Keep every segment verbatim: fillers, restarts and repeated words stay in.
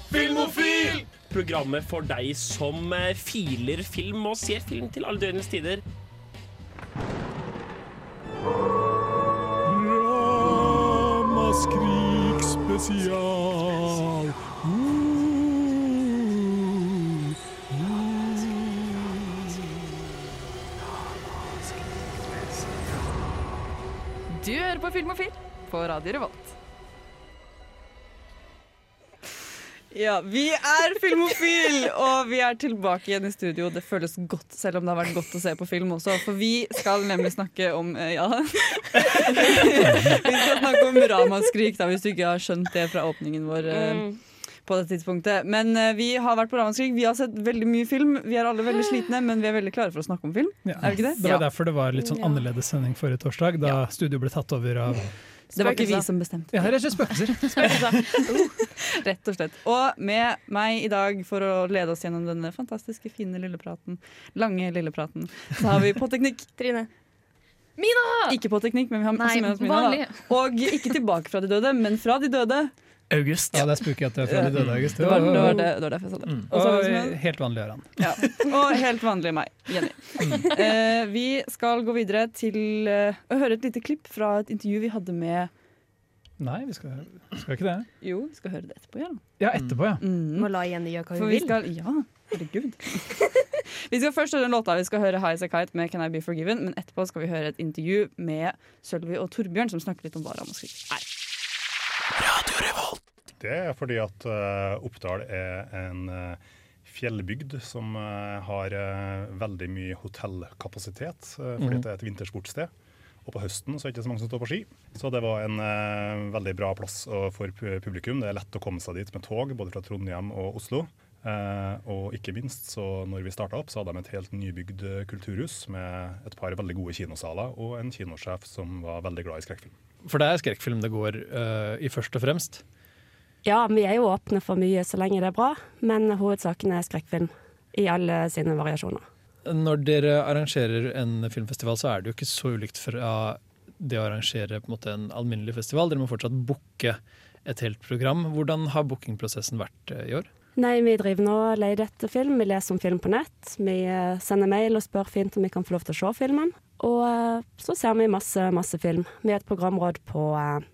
Filmofil! Programmet for deg som filer film og ser film til alle døgnets tider. Ramaskrik spesial. Du hører på Filmofil på Radio Revolt. Ja, vi er Filmofil, og vi er tilbake igjen i studio. Det føles godt, selv om det har vært godt å se på film også. For vi skal nemlig snakke om ja. Vi skal snakke om Ramaskrik, da, hvis du ikke har skjønt det fra åpningen vår mm. på det tidspunktet. Men uh, vi har vært på Ramaskrik. Vi har sett veldig mye film. Vi er alle veldig slitne, men vi er veldig klare for å snakke om film. Ja. Er det ikke det? Det var derfor det var litt sånn annerledes sending forrige torsdag, da ja. Studio ble tatt over av Det var ikke vi som bestemte. Ja, her er ikke spøkelser. Rett og slett. Og med meg i dag for å lede oss gjennom denne fantastiske, fine lille praten, lange lille praten, så har vi på teknikk Trine. Mina! Ikke på teknikk, men vi har Nei, med oss Mina. Da. Og ikke tilbake fra de døde, men fra de døde. August. Ja, det er spooky at det er fra de døde August. Det var, det var, det, det var derfor jeg sa det. Mm. Og, og helt vanlig er han. Ja. Og helt vanlig meg, Jenny. Mm. Uh, vi skal gå videre til uh, å høre et lite klipp fra et intervju vi hadde med Nei, vi skal, skal ikke det. Jo, vi skal høre det etterpå, ja. Ja, etterpå, ja. Mm. Må la Jenny gjøre hva hun For vi vil. skal, ja, herregud. Vi skal først høre en låt, vi skal høre High as a Kite med Can I Be Forgiven, men etterpå skal vi høre et intervju med Sølvi og Torbjørn, som snakker litt om hva Ramaskrik er. Radio Revolt. Det er fordi at uh, Oppdal er en uh, fjellbygd som uh, har uh, veldig mye hotellkapasitet, uh, fordi mm. det er et vintersportsted. Og på høsten så er det ikke så mange som står på ski. Så det var en uh, veldig bra plass uh, for publikum. Det er lett å komme seg dit med tog, både fra Trondheim og Oslo. Uh, og ikke minst, så når vi startet opp, så hadde de et helt nybygd kulturhus med et par veldig gode kinosaler og en kinosjef som var veldig glad i skrekkfilm. For det er skrekkfilm det går uh, i først og fremst? Ja, vi er jo åpne for mye så lenge det er bra, men hovedsaken er skrekkfilm i alle sine variasjoner. Når dere arrangerer en filmfestival, så er det jo ikke så ulikt fra det å arrangere på en måte en alminnelig festival. Dere må fortsatt booke et helt program. Hvordan har bookingprosessen vært i år? Nei, vi driver nå og leier etter film. Vi leser om film på nett. Vi sender mail og spør fint om vi kan få lov til å se filmen. Og så ser vi masse, masse film. Vi er et programråd på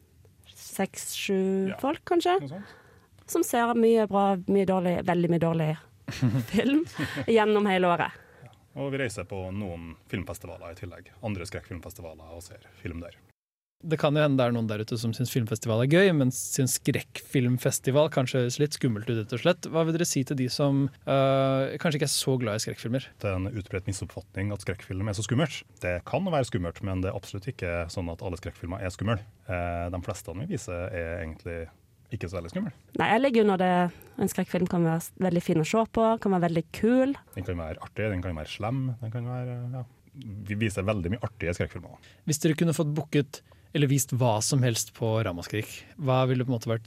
seks-sju ja. folk, kanskje. Som ser mye bra, mye dårlig, veldig mye dårlig film gjennom hele året. Og vi reiser på noen filmfestivaler i tillegg. Andre skrekkfilmfestivaler og ser film der. Det kan jo hende det er noen der ute som syns filmfestival er gøy, men syns skrekkfilmfestival kanskje høres litt skummelt ut, rett og slett. Hva vil dere si til de som uh, kanskje ikke er så glad i skrekkfilmer? Det er en utbredt misoppfatning at skrekkfilm er så skummelt. Det kan være skummelt, men det er absolutt ikke sånn at alle skrekkfilmer er skummel. Uh, de fleste vi viser er egentlig ikke så veldig skummel. Nei, jeg ligger under det. En skrekkfilm kan være veldig fin å se på, kan være veldig kul. Den kan være artig, den kan være slem, den kan være, ja. Vi viser veldig mye artige skrekkfilmer. Hvis dere kunne fått booket eller vist hva som helst på Ramaskrik, hva ville på en måte vært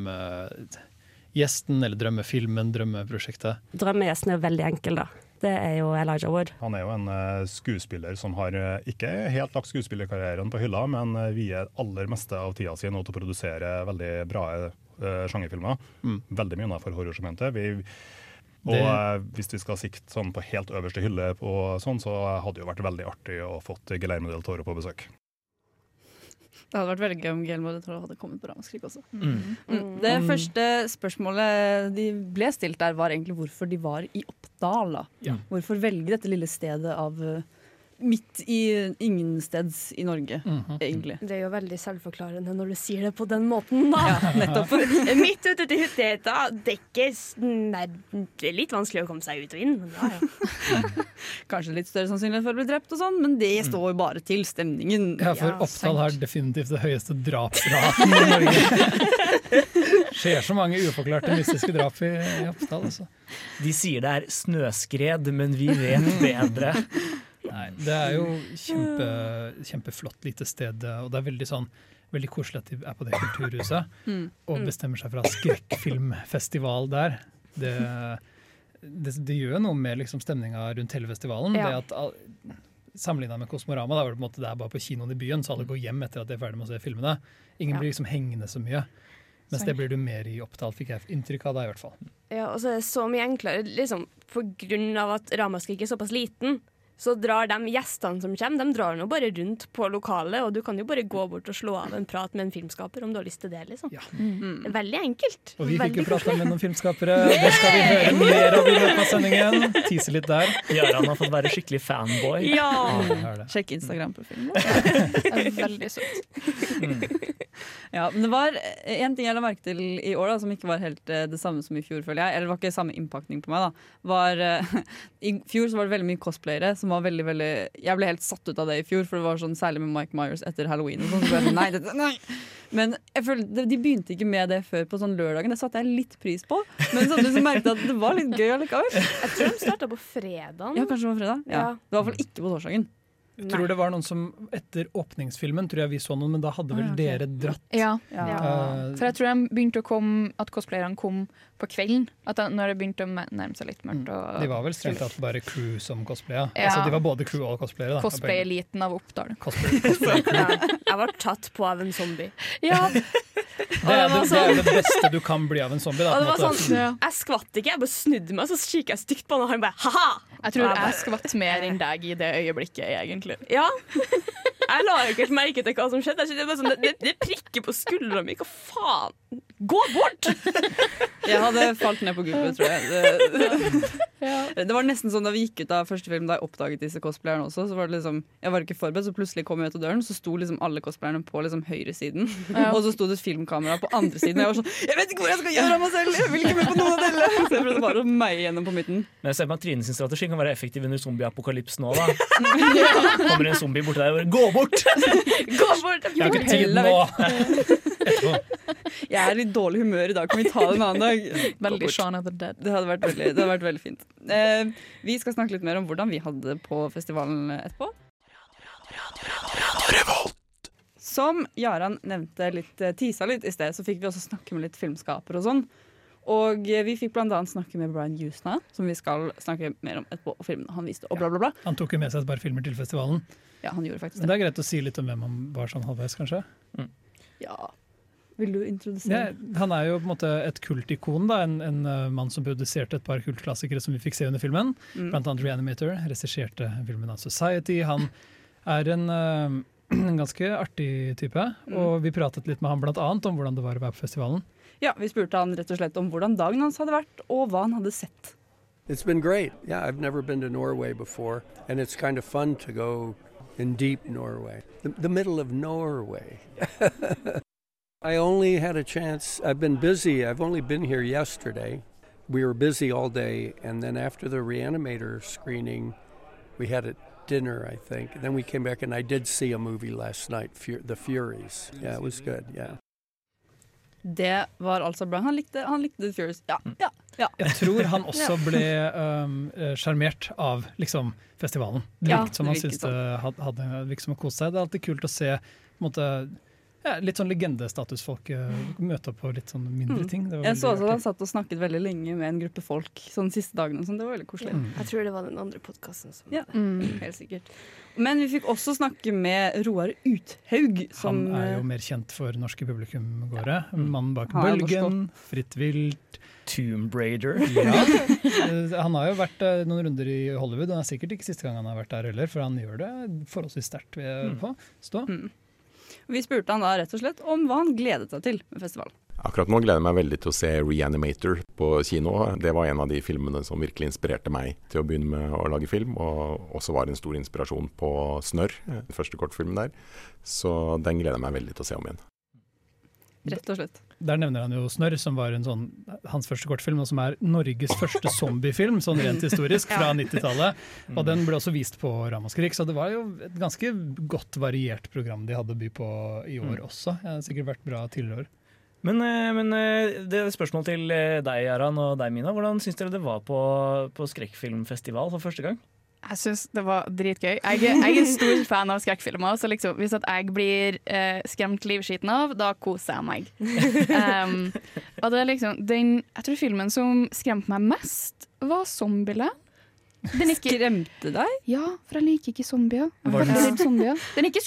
drømmegjesten eller drømmefilmen, drømmeprosjektet? Drømmegjesten er jo veldig enkel da. Det er jo Elijah Wood. Han er jo en uh, skuespiller som har uh, ikke helt lagt skuespillerkarrieren på hylla, men uh, vi er aller meste av tida sin nå til å produsere veldig bra uh, sjangerfilmer. Mm. Veldig mye innenfor horrorsegmentet. Vi, og uh, hvis vi skal sikte sånn på helt øverste hylle, på, sånn, så hadde det jo vært veldig artig å fått Guillermo del Toro på besøk. Det hadde vært veldig gøy om Guillermo del Toro hadde kommet på Ramaskrik også. Mm. Mm. Det første spørsmålet de ble stilt der var egentlig hvorfor de var i Oppdal. Ja. Hvorfor velge dette lille stedet av uh, midt i ingensteds i Norge, mm-hmm. egentlig. Det er jo veldig selvforklarende når du sier det på den måten, da. Ja, nettopp. Midt ute til Hytteheta, det er ikke nei, det er litt vanskelig å komme seg ut og inn, men ja, ja. Kanskje litt større sannsynlighet for å bli drept og sånn, men det står jo bare til stemningen. Ja, for ja, Oppdal har definitivt det høyeste drapsraten i Norge. Skjer så mange uforklarte mystiske drap i, i Oppdal, altså. De sier det er snøskred, men vi vet bedre. Nei, det er jo kjempe, kjempeflott lite sted, og det er veldig sånn veldig koselig at de er på det kulturhuset mm. og bestemmer seg for å ha skrekkfilmfestival der. Det, det, det gjør noe med liksom stemninga rundt hele festivalen. Ja. Det at, sammenlignet med Kosmorama, da var det på en måte det er bare på kinoen i byen, så alle går hjem etter at de er ferdig med å se filmene. Ingen ja. blir liksom hengende så mye. Mens det blir du mer i Oppdal, fikk jeg inntrykk av det i hvert fall. Ja, og så er det så mye enklere, liksom, på grunn av at Ramaskrik er såpass liten. Så drar de gjestene som kommer, de drar nå bare rundt på lokalet, og du kan jo bare gå bort og slå av en prat med en filmskaper om du har lyst til det, liksom. Ja. Mm. Det er veldig enkelt. Og vi fikk veldig jo prata med noen filmskapere, det skal vi høre mer av i løpet av sendingen. Tise litt der. Jaran har fått være skikkelig fanboy. Ja! Ja, Sjekk Instagram-profilen. Det er veldig søtt. Ja, men det var en ting jeg la merke til i år da, som ikke var helt uh, det samme som i fjor, føler jeg. Eller det var ikke samme innpakning på meg da. Var, uh, I fjor så var det veldig mye cosplayere som var veldig, veldig... Jeg ble helt satt ut av det i fjor, for det var sånn særlig med Mike Myers etter Halloween og sånn. Så ble jeg, nei, dette, nei. Men jeg følte, de begynte ikke med det før på sånn lørdagen. Det satte jeg litt pris på. Men samtidig så merkte jeg at det var litt gøy allikevel. Jeg tror de startet på fredagen. Ja, kanskje det var fredag. Ja. Ja. Det var i hvert fall ikke på torsdagen. Jeg tror det var noen som etter åpningsfilmen, tror jeg vi så noen, men da hadde vel Ah, ok. dere dratt. Ja, Ja. Eh, for jeg tror de begynte å komme, at cosplayerne kom på kvelden. At de, når det begynte å nærme seg litt mørkt. Og de var vel strengt tatt bare crew som cosplaya. Ja. Altså, de var både crew og cosplayere. da. cosplay-eliten av Oppdal. Cosplay, cosplay crew. Ja. Jeg var tatt på av en zombie. Ja, Det er det, det er det beste du kan bli av en zombie. Da, Og det på en var måte. sånn, ja. jeg skvatt ikke, jeg bare snudde meg, så kikket jeg stygt på han, og han bare haha! Jeg tror Og jeg jeg bare- skvatt mer enn deg i det øyeblikket, egentlig. Ja. Jeg la jo ikke helt merke til hva som skjedde. Det, var sånn, det, det prikker på skuldra mi. Hva faen? Gå bort! Jeg hadde falt ned på gulvet, tror jeg. Det, det var nesten sånn da vi gikk ut av første film, da jeg oppdaget disse cosplayerne også, så var det liksom, jeg var ikke forberedt, så plutselig kom jeg ut av døren, så sto liksom alle cosplayerne på liksom høyresiden, Ja. og så sto det et filmkamera på andre siden, og jeg var sånn, jeg vet ikke hvor jeg skal gjøre av meg selv, jeg vil ikke med på noen av dere. Så jeg prøvde bare å meie gjennom på midten. Men jeg ser på at Trine sin strategi kan være effektiv under zombieapokalypsen nå, da. Kommer en zombie borti deg og bare gå bort! Gå bort! Jeg har ikke tid nå! Etterpå. Jeg er i dårlig humør i dag, kan vi ta det en annen dag? Veldig Shaun of the Dead. Det hadde vært veldig, det hadde vært veldig fint. Eh, vi skal snakke litt mer om hvordan vi hadde det på festivalen etterpå. Som Jaran nevnte litt, eh, tisa litt i sted, så fikk vi også snakke med litt filmskaper og sånn. Og eh, vi fikk blant annet snakke med Brian Usna, som vi skal snakke mer om etterpå, og filmene han viste, og bla bla bla. Han tok jo med seg et par filmer til festivalen. Ja, han gjorde faktisk Men det. det er greit å si litt om hvem han var sånn halvveis, kanskje. Ja. Vil du introdusere? Ja, han er jo på en måte et kultikon, da. En, en uh, mann som produserte et par kultklassikere som vi fikk se under filmen. Mm. Blant annet Reanimator, regisserte filmen av Society. Han er en, uh, en ganske artig type, Mm. og vi pratet litt med han blant annet om hvordan det var å være på festivalen. Ja, vi spurte han rett og slett om hvordan dagen hans hadde vært, og hva han hadde sett. It's been great. Yeah, I've never been to Norway before, and it's kind of fun to go in deep Norway, the, the middle of Norway. I only had a chance, I've been busy, I've only been here yesterday. We were busy all day, and then after the Reanimator screening, we had a dinner, I think. And then we came back, and I did see a movie last night, Fu- The Furies. Yeah, it was good, yeah. Det var altså bra. Han likte, han likte The Furious. Ja, ja, ja. Jeg tror han også ble sjarmert um, av liksom, festivalen. Det Ja, virket som han det virket syntes det hadde, hadde virket som å kose seg. Det er alltid kult å se på en måte, ja, litt sånn legendestatusfolk uh, møte opp på litt sånn mindre Mm. ting. Det var Jeg så veldig også at han artig. satt og snakket veldig lenge med en gruppe folk sånn siste dagen. Og sånn. Det var veldig koselig. Mm. Jeg tror det var den andre podcasten som Ja, Mm. helt sikkert. Men vi fikk også snakke med Roar Uthaug. Som, Han er jo mer kjent for norske publikumgåere. Mannen bak Han er norsk Bølgen, Fritt vilt. Tomb Raider. Ja. Eh, Han har jo vært eh, noen runder i Hollywood, og det er sikkert ikke siste gang han har vært der heller, for han gjør det forholdsvis sterkt ved å stå. Mm. Vi spurte han da rett og slett om hva han gledet seg til med festivalen. Akkurat nå gleder jeg meg veldig til å se Reanimator på kino. Det var en av de filmene som virkelig inspirerte meg til å begynne med å lage film, og også var en stor inspirasjon på Snørr, den første kortfilmen der. Så den gleder jeg meg veldig til å se om igjen. Rett og slett. Der nevner han jo Snørr, som var en sånn, hans første kortfilm, og som er Norges første zombiefilm, sånn rent historisk, fra nittitallet. Og den ble også vist på Ramaskrik, så det var jo et ganske godt variert program de hadde by på i år også. Det har sikkert vært bra tidligere år. Men, eh, men eh, det er et spørsmål til eh, deg, Jaran, og deg, Mina. Hvordan syns dere det var på, på skrekkfilmfestival for første gang? Jeg syns det var dritgøy. Jeg, er- jeg er stor fan av skrekkfilmer, så liksom, hvis at jeg blir eh, skremt livskiten av, da koser jeg meg. Um, og det er liksom den, jeg tror filmen som skremte meg mest, var Zombieland. Den er ikke, Skremte deg? ja, for jeg liker ikke zombier. Var Jeg den- er litt zombier. Den er ikke skummel.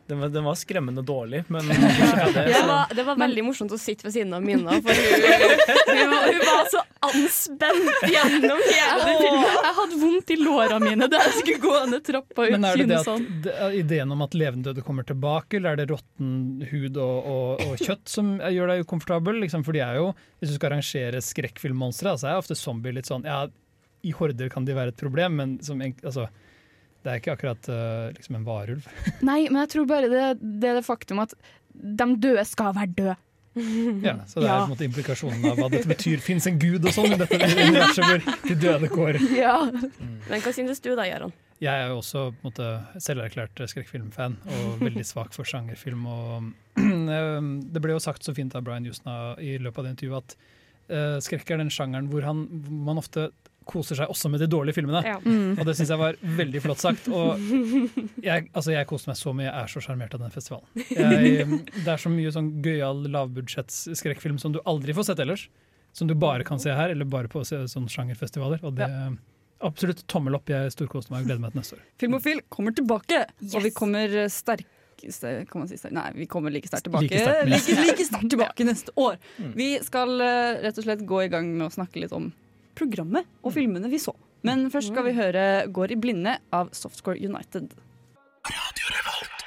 Den var, den var skremmende dårlig, men det, det, var, det var veldig morsomt å sitte ved siden av Mina, for hun, hun, var, hun var så anspent gjennom hele den filmen. Jeg hadde vondt i låra mine da jeg skulle gå ned trappa ut. Men er det det at det er ideen om at levendøde kommer tilbake, eller er det råtten hud og, og, og kjøtt som gjør deg ukomfortabel? Liksom, for de er jo, hvis du skal arrangere skrekkfilmmonstre, så er ofte zombier litt sånn, ja, i horder kan de være et problem, men som, altså, det er ikke akkurat uh, liksom en varulv. Nei, men jeg tror bare det, det er det faktum at de døde skal være døde. Ja, så det er ja. på en måte implikasjonen av hva dette betyr. Finnes en gud og sånn i dette universet hvor de døde går. Ja. Mm. Men hva synes du da, Jaron? Jeg er jo også på en måte selverklært skrekkfilmfan og veldig svak for sjangerfilm. Og, det ble jo sagt så fint av Brian Usna i løpet av det intervjuet at uh, skrekk er den sjangeren hvor, han, hvor man ofte koser seg også med de dårlige filmene. Ja. Mm. Og det synes jeg var veldig flott sagt. Og jeg, altså jeg koser meg så mye, jeg er så charmert av den festivalen. Jeg, det er så mye sånn gøyal lavbudsjetts skrekkfilm som du aldri får sett ellers. Som du bare kan se her, eller bare på sånne sjangerfestivaler. Og det ja. absolutt tommel opp, jeg storkoste meg og gleder meg til neste år. Filmofil kommer tilbake, yes. og vi kommer sterk kan man si sterk? Nei, vi kommer like sterkt tilbake. Like sterkt like, like sterkt tilbake neste år. Mm. Vi skal uh, rett og slett gå i gang med å snakke litt om programmet og filmene vi så. Men først skal vi høre Går i blinde av Softcore United. Radio Revolt.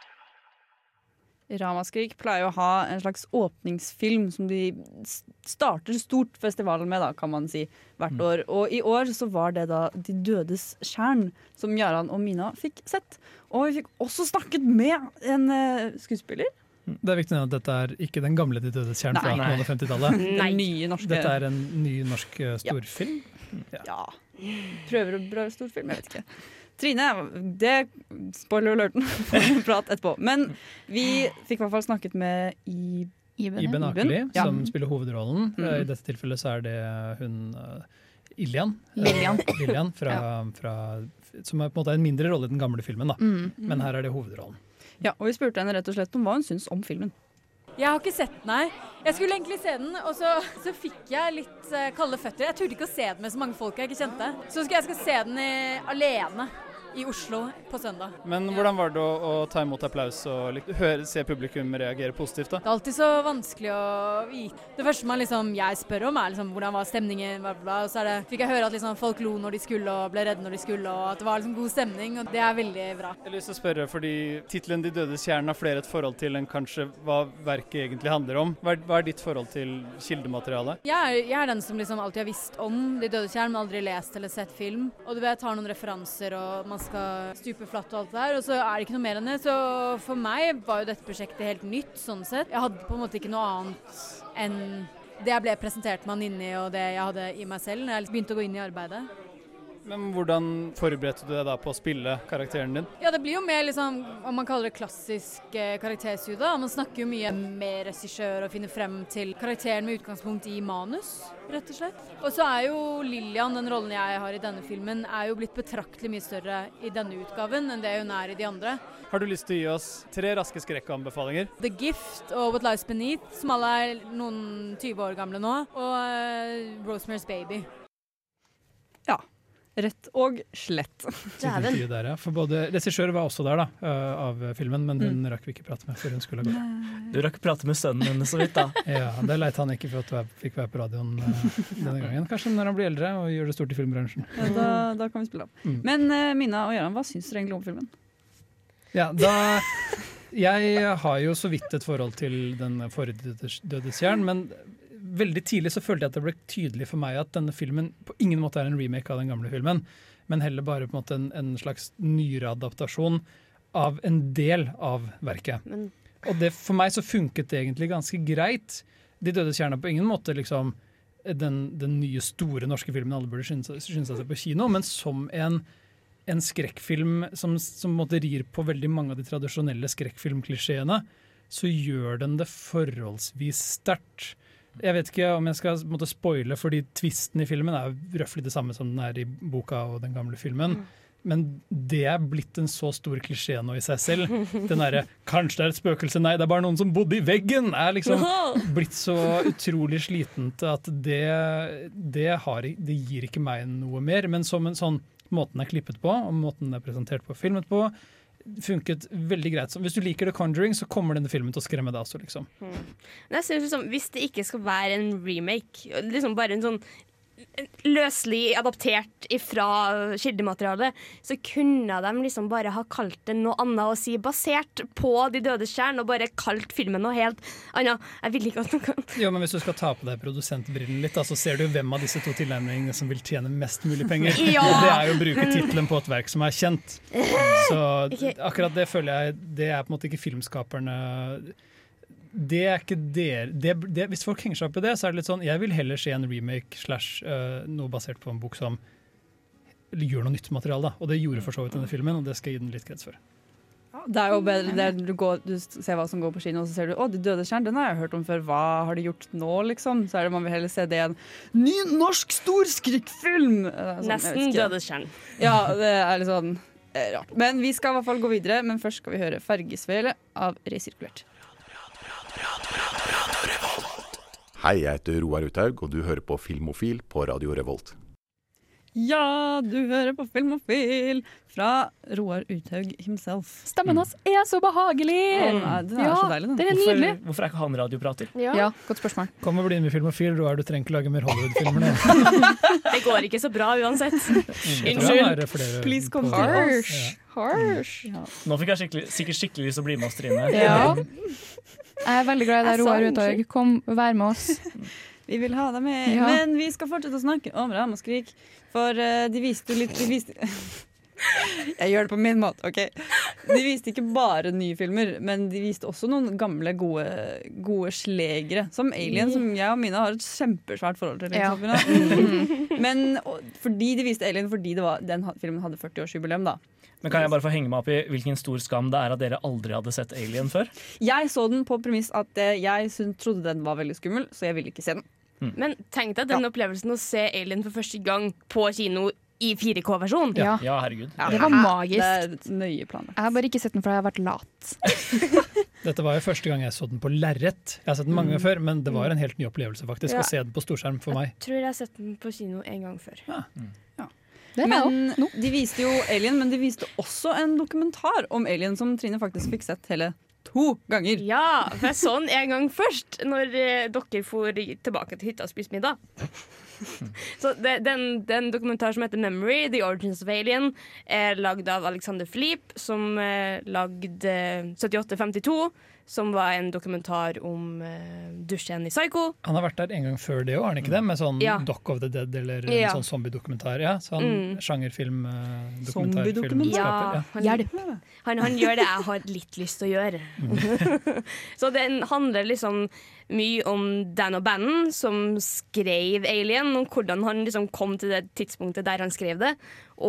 Ramaskrik pleier å ha en slags åpningsfilm som de starter stort festivalen med, da, kan man si, hvert år. Og i år så var det da De dødes tjern, som Jaran og Mina fikk sett. Og vi fikk også snakket med en uh, skuespiller. Det er viktig at dette er ikke den gamle De dødes tjern fra femtitallet. Den nye norske. Dette er en ny norsk uh, storfilm. Ja. ja. Prøver å bra storfilm, jeg vet ikke. Trine, det spoiler alerten får vi prat etterpå. Men vi fikk i hvert fall snakket med I, Iben, Iben Akeli, ja. som spiller hovedrollen. Mm. I dette tilfellet så er det hun uh, Ilian. Lilian. Uh, Lilian fra, ja. fra, som er på en måte en mindre rolle i den gamle filmen, da. Mm. Men her er det hovedrollen. Ja, og vi spurte henne rett og slett om hva hun syns om filmen. Jeg har ikke sett den, nei. Jeg skulle egentlig se den, og så, så fikk jeg litt uh, kalde føtter. Jeg turde ikke å se den med så mange folk jeg ikke kjente. Så skal jeg skal se den i, alene i Oslo på søndag. Men hvordan var det å, å ta imot applaus og høre, se publikum reagere positivt da? Det er alltid så vanskelig å vite. Det første man liksom, jeg spør om er liksom, hvordan var stemningen, bla, bla, og så er det, fikk jeg høre at liksom, folk lo når de skulle og ble redde når de skulle, og at det var liksom, god stemning, og det er veldig bra. Jeg har lyst til å spørre, fordi titlen De dødes tjern har flere et forhold til enn kanskje hva verket egentlig handler om. Hva er, hva er ditt forhold til kildematerialet? Jeg er, jeg er den som liksom alltid har visst om De dødes tjern, men aldri lest eller sett film. Og du vet, har noen referanser, og man skal stupe flatt og alt det der, og så er det ikke noe mer enn det. Så for meg var jo dette prosjektet helt nytt, sånn sett. Jeg hadde på en måte ikke noe annet enn det jeg ble presentert meg inni, og det jeg hadde i meg selv når jeg begynte å gå inn i arbeidet. Men hvordan forberedte du deg da på å spille karakteren din? Ja, det blir jo mer liksom, om man kaller det klassisk eh, karakterstudie. Man snakker jo mye med regissør og finner frem til karakteren med utgangspunkt i manus, rett og slett. Og så er jo Lilian, den rollen jeg har i denne filmen, er jo blitt betraktelig mye større i denne utgaven enn det hun er i de andre. Har du lyst til å gi oss tre raske skrekkanbefalinger? The Gift og What Lies Beneath, som alle er noen tyve år gamle nå, og uh, Rosemary's Baby. Ja. Rett og slett. Der, ja. For både regissør var også der da, uh, av filmen, men hun mm. rakk vi ikke prate med før hun skulle gå. Du rakk prate med sønnen hennes så vidt da. Ja, det leit han ikke for at du fikk være på radioen uh, denne gangen. Kanskje når han blir eldre og gjør det stort i filmbransjen. Ja, da, da kan vi spille opp. Mm. Men uh, Mina og Jaran, hva syns dere egentlig om filmen? Ja, da... Jeg har jo så vidt et forhold til den forrige Dødes tjern, men veldig tidlig så følte jeg at det ble tydelig for meg at denne filmen på ingen måte er en remake av den gamle filmen, men heller bare på en måte en, en slags nyere adaptasjon av en del av verket. Men... Og det, for meg så funket det egentlig ganske greit. De dødes tjern er på ingen måte liksom den, den nye store norske filmen alle burde skynde seg på kino, men som en en skrekkfilm som, som måtte rir på veldig mange av de tradisjonelle skrekkfilmklisjeene, så gjør den det forholdsvis sterkt. Jeg vet ikke om jeg skal måtte spoile, fordi twisten i filmen er røftlig det samme som den er i boka og den gamle filmen. Mm. Men det er blitt en så stor klisjé nå i seg selv. Den derre, kanskje det er et spøkelse, nei, det er bare noen som bodde i veggen, er liksom blitt så utrolig slitent at det, det, har, det gir ikke meg noe mer. Men som en sånn måten er klippet på, og måten er presentert på og filmet på, funket veldig greit. Så hvis du liker The Conjuring, så kommer denne filmen til å skremme deg også, liksom. Mm. Men jeg synes liksom, hvis det ikke skal være en remake, liksom bare en sånn løselig adaptert ifra kildematerialet, så kunne de liksom bare ha kalt det noe annet og si basert på De dødes tjern, og bare kalt filmen noe helt annet. Jeg vil ikke at noe Jo, men hvis du skal ta på deg produsentbrillen litt, da, så ser du hvem av disse to tilnærmingene som vil tjene mest mulig penger. Ja! Det er jo å bruke titlen på et verk som er kjent. Så akkurat det føler jeg, det er på en måte ikke filmskaperne. Det er ikke der, det, det, hvis folk henger seg opp i det, så er det litt sånn, jeg vil heller se en remake slash uh, noe basert på en bok som gjør noe nytt materiale, da. Og det gjorde for så vidt denne filmen, og det skal jeg gi den litt kreds for. Det er jo bedre der du, går, du ser hva som går på kino, og så ser du å, De dødes tjern, den har jeg hørt om før, hva har de gjort nå, liksom? Så er det man vil heller se det en ny norsk stor skrekkfilm! Sånn, Nesten Dødes tjern. Ja, det er litt sånn eh, rart. Men vi skal i hvert fall gå videre, men først skal vi høre Fargesvele av Resirkulert. Hei, jeg heter Roar Uthaug, og du hører på Filmofil på Radio Revolt. Ja, du hører på Filmofil fra Roar Uthaug himself. Stemmen hans er så behagelig! Mm. Å, den er ja, så deilig, den. Den er Hvorfor, nydelig. hvorfor er ikke han radioprater? Ja. ja, godt spørsmål. Kom og bli med i Filmofil, Roar, du trenger ikke lage mer Hollywood-filmer nå. Det går ikke så bra uansett. Unnskyld. Please come på- to us. Ja. Harsh. Ja. Nå fikk jeg skikkelig, sikkert skikkelig lyst til å bli med oss, Trine. Ja. Jeg er veldig glad i deg, Jeg sa Roar unnskyld. Uthaug. Kom, vær med oss. Vi vil ha deg med, Ja. men vi skal fortsette å snakke om Ramaskrik. For uh, de viste jo litt de viste Jeg gjør det på min måte, OK? De viste ikke bare nye filmer, men de viste også noen gamle, gode, gode slegere. Som Alien, som jeg og Mina har et kjempesvært forhold til. Ja. Liksom. Men og, fordi de viste Alien fordi det var, den ha- filmen hadde førti-årsjubileum, da. Men kan jeg bare få henge meg opp i hvilken stor skam det er at dere aldri hadde sett Alien før? Jeg så den på premiss at eh, jeg syns- trodde den var veldig skummel, så jeg ville ikke se den. Men tenk deg den opplevelsen å se Alien for første gang på kino i fire K-versjon. Ja. Ja, herregud. Det var magisk. Det er nøye planer. Jeg har bare ikke sett den fordi jeg har vært lat. Dette var jo første gang jeg så den på lerret. Jeg har sett den mange ganger før, men det var en helt ny opplevelse faktisk Ja. å se den på storskjerm for meg. Jeg tror jeg har sett den på kino en gang før. Det er Men jeg også. de viste jo Alien, men de viste også en dokumentar om Alien som Trine faktisk fikk sett hele to ganger. Ja, for jeg så den en gang først, når eh, dere for tilbake til hytta og spiste middag. Så det, den, den dokumentar som heter Memory, The Origins of Alien, er lagd av Alexander Philippe, som eh, lagde syttiåtte femtito, som var en dokumentar om eh, dusjen i Psycho. Han har vært der en gang før det òg, har han ikke det? Med sånn Ja. Dock of the Dead eller en Ja. sånn zombie-dokumentar. Ja, sånn Mm. sjangerfilm, eh, Zombie-dokumentar? dokumentarfilmskaper. Ja, Ja. han, Hjelp. han, han gjør det jeg har litt lyst til å gjøre. Så den handler liksom mye om Dan O'Bannon, som skrev Alien, og hvordan han liksom kom til det tidspunktet der han skrev det.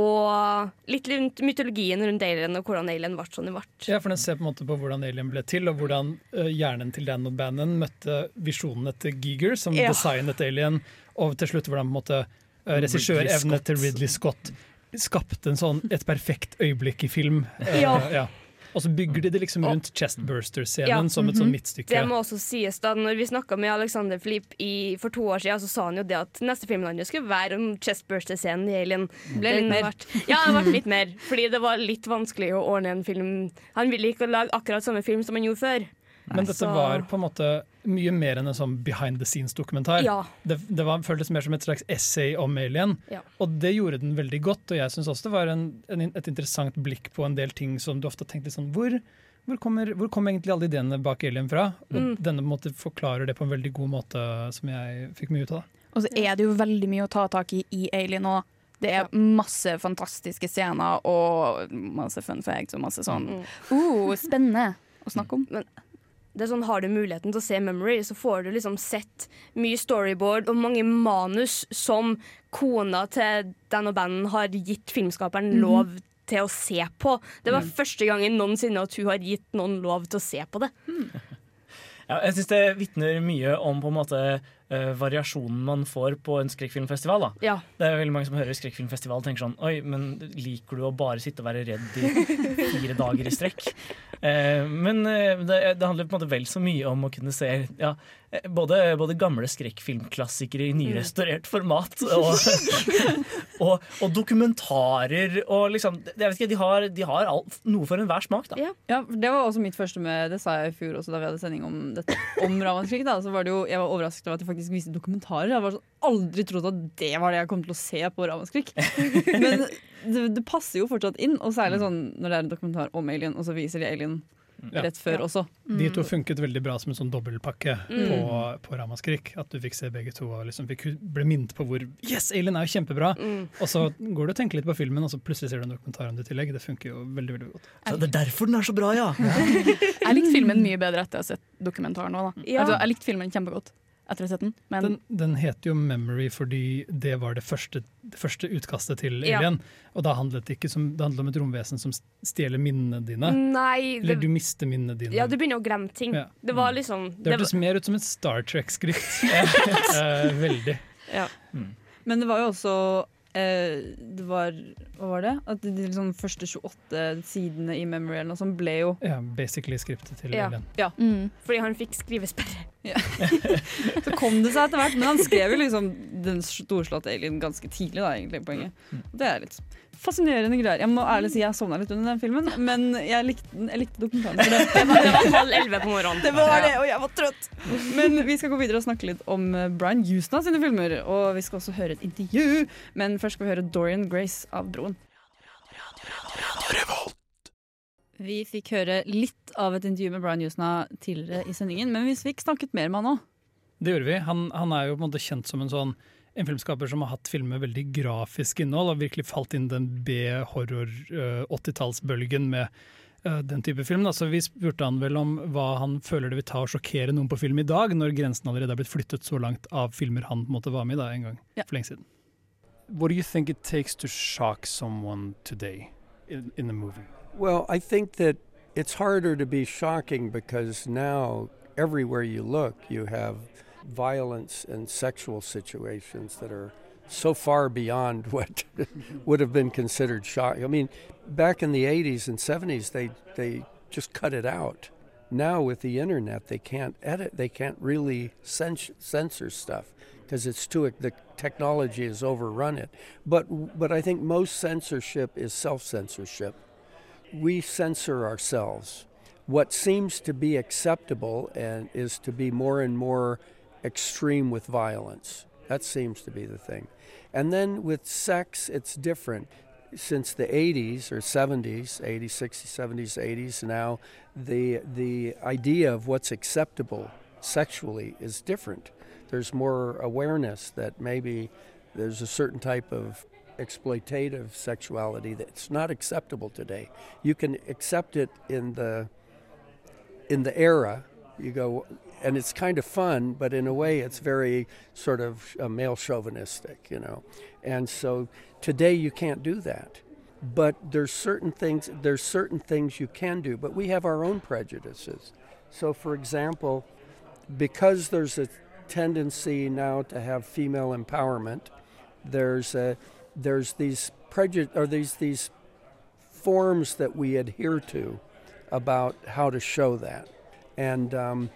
Og litt rundt mytologien rundt Alien, og hvordan Alien ble sånn det ble. Ja, for den ser på en måte på hvordan Alien ble til, og hvordan uh, hjernen til Dan O'Bannon møtte visjonene til Giger, som Ja. designet Alien, og til slutt hvordan på en måte uh, regissørevne til Ridley Scott skapte en sånn, et perfekt øyeblikk i film. Uh, Ja. ja. Og så bygger de det liksom rundt Chestburster-scenen Ja. som et sånn midtstykke. Det må også sies da, når vi snakket med Alexander Philippe i, for to år siden, så sa han jo det at neste film han skulle være om chestburster-scenen i Alien. Ble litt Den mer. har vært- Ja, det har vært litt mer, fordi det var litt vanskelig å ordne en film. Han ville ikke lage akkurat samme film som han gjorde før. Men dette Så- var på en måte mye mer enn en sånn behind the scenes-dokumentar. Ja. Det, det var, føltes mer som et slags essay om Alien, Ja. og det gjorde den veldig godt. Og jeg syns også det var en, en, et interessant blikk på en del ting som du ofte tenkte litt sånn Hvor, hvor, kommer, hvor kommer egentlig alle ideene bak Alien fra? Og Mm. denne på en måte forklarer det på en veldig god måte, som jeg fikk mye ut av. Og så er det jo veldig mye å ta tak i i Alien òg. Det er masse fantastiske scener og masse fun facts og masse sånn Mm. uh, spennende å snakke om. Men det er sånn, har du muligheten til å se Memory, så får du liksom sett mye storyboard og mange manus som kona til Dan O'Bannon har gitt filmskaperen Mhm. lov til å se på. Det var første gangen noensinne at hun har gitt noen lov til å se på det. Ja, jeg synes det vitner mye om på en måte eh, variasjonen man får på en skrekkfilmfestival. Da. Ja. Det er veldig mange som hører skrekkfilmfestival og tenker sånn Oi, men liker du å bare sitte og være redd i fire dager i strekk? Eh, men eh, det, det handler på en måte vel så mye om å kunne se ja, både, både gamle skrekkfilmklassikere i nyrestaurert format og, og, og dokumentarer og liksom, jeg vet ikke, de har, de har alt, noe for enhver smak da. Ja. Ja, det var også mitt første med, det sa jeg i fjor også da vi hadde sending om dette, om Ramaskrik da, så var det jo, jeg var overrasket over at de faktisk viste dokumentarer. Jeg var sånn, aldri trodd at det var det jeg kom til å se på Ramaskrik. Men det, det passer jo fortsatt inn, og særlig sånn når det er en dokumentar om Alien, og så viser de Alien Ja. rett før også. De to funket veldig bra som en sånn dobbeltpakke Mm. på, på Ramaskrik. At du fikk se begge to og liksom fikk, ble minnet på hvor Yes, Alien er jo kjempebra! Mm. Og så går du og tenker litt på filmen, og så plutselig ser du en dokumentar om det i tillegg. Det funker jo veldig veldig godt. Så det er derfor den er så bra, ja! Jeg likte filmen mye bedre etter å ha sett dokumentaren nå. Da. Ja. Altså, jeg likte filmen kjempegodt etter å ha sett den. Men Den, den heter jo Memory fordi det var det første, det første utkastet til Ja. Alien. Og da handlet det ikke som, det handlet om et romvesen som stjeler minnene dine. Nei, Eller det, du mister minnene dine. ja, du begynner å glemme ting. Ja. Det var liksom Det hørtes mer ut som et Star Trek-skript. eh, veldig. ja. Men det var jo også eh, det var, hva var det? At de, de liksom første tjueåtte sidene i Memory eller noe sånt ble jo Ja, basically skriptet til Ja. Alien. ja. mm. Fordi han fikk skrivesperre. Så kom det seg etter hvert, men han skrev jo liksom den storslåtte Alien ganske tidlig da, egentlig, poenget. Og det er litt fascinerende greier. Jeg må ærlig si jeg sovna litt under den filmen, men jeg likte, den, jeg likte dokumentaren for det. Det var, det var halv elleve på morgenen. Det var det, og jeg var trøtt. Men vi skal gå videre og snakke litt om eh, Brian Usna sine filmer, og vi skal også høre et intervju, men først skal vi høre Dorian Grace av Broen. Vi fikk høre litt av et intervju med Brian Usna tidligere i sendingen, men vi fikk snakket mer med han nå. Det gjorde vi. Han, han er jo på en måte kjent som en sånn en filmskaper som har hatt filmer med veldig grafisk innhold, og virkelig falt inn den B-horror-åttitallsbølgen uh, med uh, den type film. Da. Så vi spurte han vel om hva han føler det vil ta å sjokkere noen på film i dag, når grensen allerede er blitt flyttet så langt av filmer han på en måte var med i da, en gang Ja. for lenge siden. What do you think it takes to shock someone today in, in a movie? Well, I think that it's harder to be shocking because now everywhere you look, you have violence and sexual situations that are so far beyond what would have been considered shocking. I mean, back in the eighties and seventies, they they just cut it out. Now with the internet, they can't edit. They can't really cens- censor stuff because it's too the technology has overrun it. But but I think most censorship is self-censorship. We censor ourselves. What seems to be acceptable and is to be more and more extreme with violence. That seems to be the thing. And then with sex, it's different. Since the eighties or seventies, eighties, sixties, seventies, eighties, now the the idea of what's acceptable sexually is different. There's more awareness that maybe there's a certain type of exploitative sexuality that's not acceptable today. You can accept it in the in the era. You go, and it's kind of fun, but in a way it's very sort of uh, male chauvinistic, you know. And so today you can't do that. But there's certain things there's certain things you can do, but we have our own prejudices. So for example, because there's a tendency now to have female empowerment, there's a there's these prejudice or these these forms that we adhere to about how to show that. And um,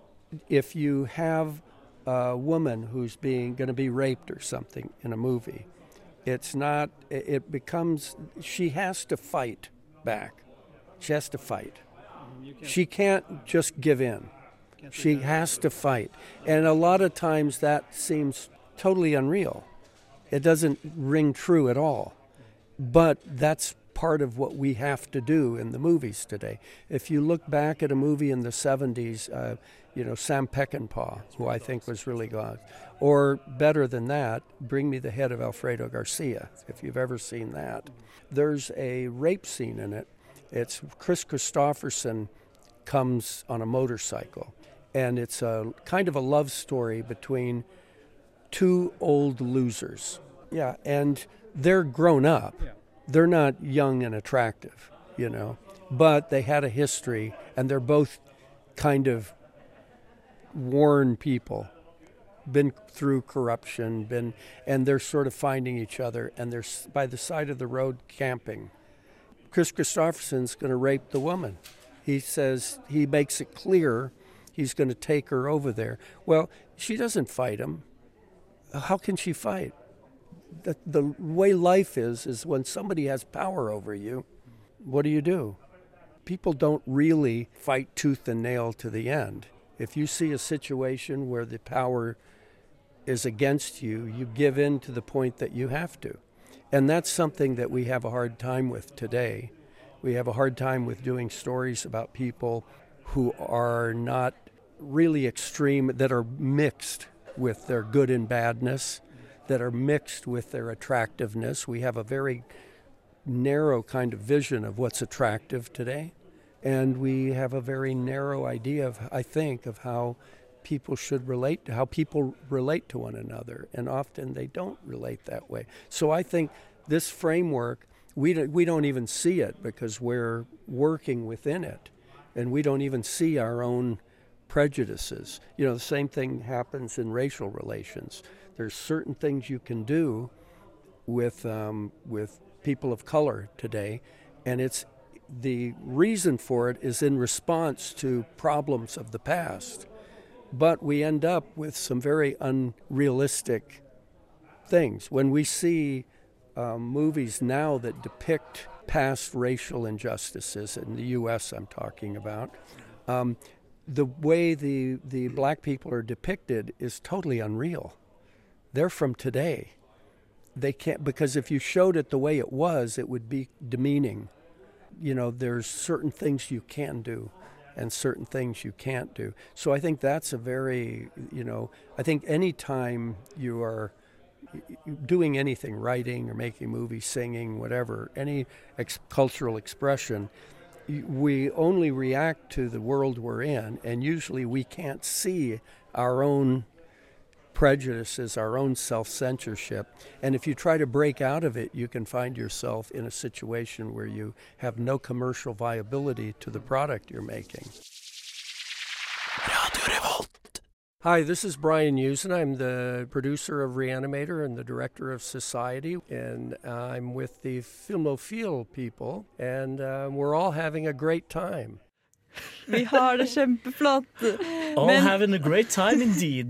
if you have a woman who's being going to be raped or something in a movie, it's not, it becomes, she has to fight back. She has to fight. She can't just give in. She has to fight. And a lot of times that seems totally unreal. It doesn't ring true at all. But that's part of what we have to do in the movies today. If you look back at a movie in the seventies, uh, you know, Sam Peckinpah, who I think was really good, or better than that, Bring Me the Head of Alfredo Garcia, if you've ever seen that. There's a rape scene in it. It's Chris Christopherson comes on a motorcycle, and it's a kind of a love story between two old losers. Yeah, and they're grown up. Yeah. They're not young and attractive, you know, but they had a history, and they're both kind of worn people, been through corruption, been, and they're sort of finding each other, and they're by the side of the road camping. Chris Christopherson's going to rape the woman. He says, he makes it clear, he's going to take her over there. Well, she doesn't fight him. How can she fight? The, the way life is, is when somebody has power over you, what do you do? People don't really fight tooth and nail to the end. If you see a situation where the power is against you, you give in to the point that you have to. And that's something that we have a hard time with today. We have a hard time with doing stories about people who are not really extreme, that are mixed with their good and badness, that are mixed with their attractiveness. We have a very narrow kind of vision of what's attractive today. And we have a very narrow idea of, I think, of how people should relate to, how people relate to one another. And often they don't relate that way. So I think this framework, we don't, we don't even see it because we're working within it. And we don't even see our own prejudices. You know, the same thing happens in racial relations. There's certain things you can do with um, with people of color today, and it's the reason for it is in response to problems of the past. But we end up with some very unrealistic things. When we see um, movies now that depict past racial injustices, in the U S I'm talking about, um, the way the, the black people are depicted is totally unreal. They're from today. They can't, because if you showed it the way it was, it would be demeaning. You know, there's certain things you can do and certain things you can't do. So I think that's a very, you know, I think any time you are doing anything, writing or making movies, singing, whatever, any ex- cultural expression, we only react to the world we're in, and usually we can't see our own prejudices, our own self-censorship. And if you try to break out of it, you can find yourself in a situation where you have no commercial viability to the product you're making. Radio Revolt. Hi, this is Brian Usen. I'm the producer of Reanimator and the director of Society, and I'm with the Filmophile people, and uh, we're all having a great time. Vi har det kjempeflott. All Men, having a great time indeed.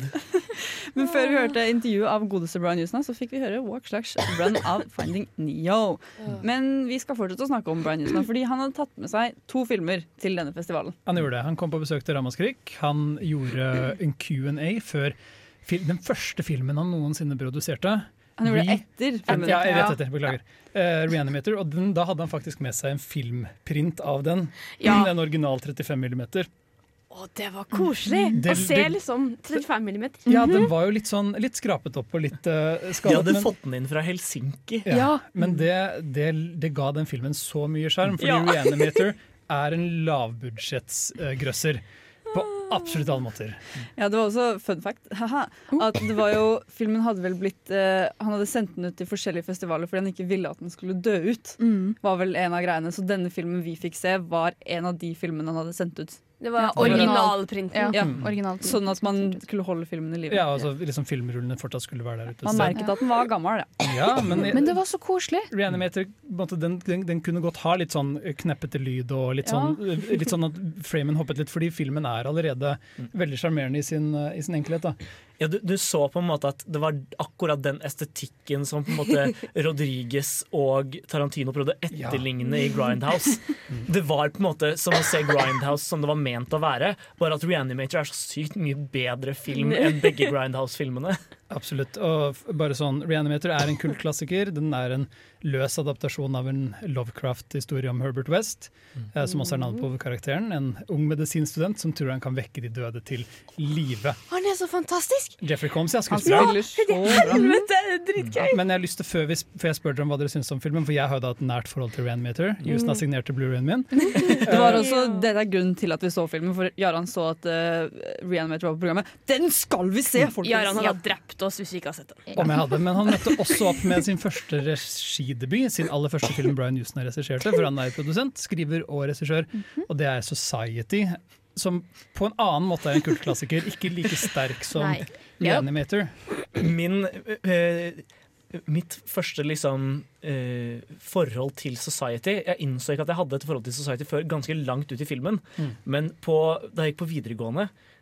men før vi hørte intervjuet av godeste Brian Usen, så fikk vi høre Walk Slash Run av Finding Neo. Men vi skal fortsette å snakke om Brian Usen, fordi han hadde tatt med seg to filmer til denne festivalen. Han gjorde det. Han kom på besøk til Ramaskrik. Han gjorde en Q and A før fil- den første filmen han noensinne produserte. Han gjorde det Vi- etter filmen. Ja, rett etter, beklager. Uh, Reanimator, og den, da hadde han faktisk med seg en filmprint av den. Ja. En original trettifem millimeter. Å, det var koselig! Det- Å se det- liksom trettifem millimeter. Ja, den var jo litt sånn, litt skrapet opp og litt uh, De skadet. hadde men- fått den inn fra Helsinki. Ja, men det, det, det ga den filmen så mye skjerm, fordi Ja. Reanimator er en lavbudsjettsgrøsser på absolutt alle måter. Ja, det var også fun fact. Haha. At det var jo, filmen hadde vel blitt eh, Han hadde sendt den ut til forskjellige festivaler fordi han ikke ville at den skulle dø ut. Var vel en av greiene. Så denne filmen vi fikk se, var en av de filmene han hadde sendt ut. Det var Ja, originalprinten. Ja, Mm. originalprinten. Sånn at man skulle holde filmen i live. Ja, altså liksom filmrullene fortsatt skulle være der ute. Man Så- merket at den var gammel, ja. Ja, men, Men det var så koselig. Reanimator, på en måte, den, den, den kunne godt ha litt sånn kneppete lyd og litt, Ja. sånn, litt sånn at framen hoppet litt, fordi filmen er allerede veldig sjarmerende i, sin, i sin enkelhet. Da. Ja, du, du så på en måte at det var akkurat den estetikken som på en måte Rodriguez og Tarantino prøvde å etterligne i Grindhouse. Det var på en måte som å se Grindhouse som det var ment å være, bare at Reanimator er så sykt mye bedre film enn begge Grindhouse-filmene. Absolutt. Og f- bare sånn, Reanimator er en kultklassiker. Den er en løs adaptasjon av en Lovecraft-historie om Herbert West, eh, som også er navnet på karakteren. En ung medisinstudent som tror han kan vekke de døde til live. Han er så fantastisk! Jeffrey Combs, ja, Han skuespiller. spiller så bra. Helvete, det er dritgøy! Men jeg har lyst til, før, vi, før jeg spør dere om hva dere syns om filmen, for jeg har jo da et nært forhold til Reanimator. Jusen har signert til Blu-rayen min. Det var også det er grunnen til at vi så filmen, for Jaran så at uh, Reanimator var på programmet. Den skal vi se, folkens! Jaran hadde drept oss hvis vi ikke har sett den. Om jeg hadde, Men han møtte også opp med sin første regidebut, sin aller første film Brian Houston regisserte, for han er produsent, skriver og regissør, og det er Society, som på en annen måte er en kultklassiker, ikke like sterk som Nei. Reanimator. Min, eh, mitt første liksom, eh, forhold til Society, jeg innså ikke at jeg hadde et forhold til Society før ganske langt ut i filmen, Mm. men på, da jeg gikk på videregående,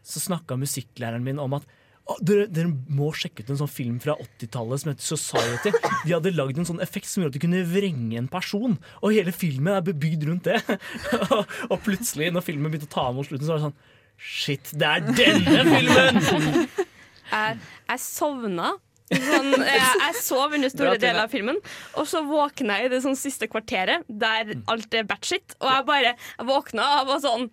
så snakket musikklæreren min om at oh, dere, dere må sjekke ut en sånn film fra åttitallet som heter Society. De hadde lagd en sånn effekt som gjorde at du kunne vrenge en person, og hele filmen er bebygd rundt det. Og plutselig, når filmen begynte å ta av mot slutten, så var det sånn shit, det er denne filmen! Jeg, jeg sovna. Sånn, jeg, jeg sov under store deler av filmen, og så våkna jeg i det sånn siste kvarteret, der alt er batshit, og jeg bare jeg våkna og var sånn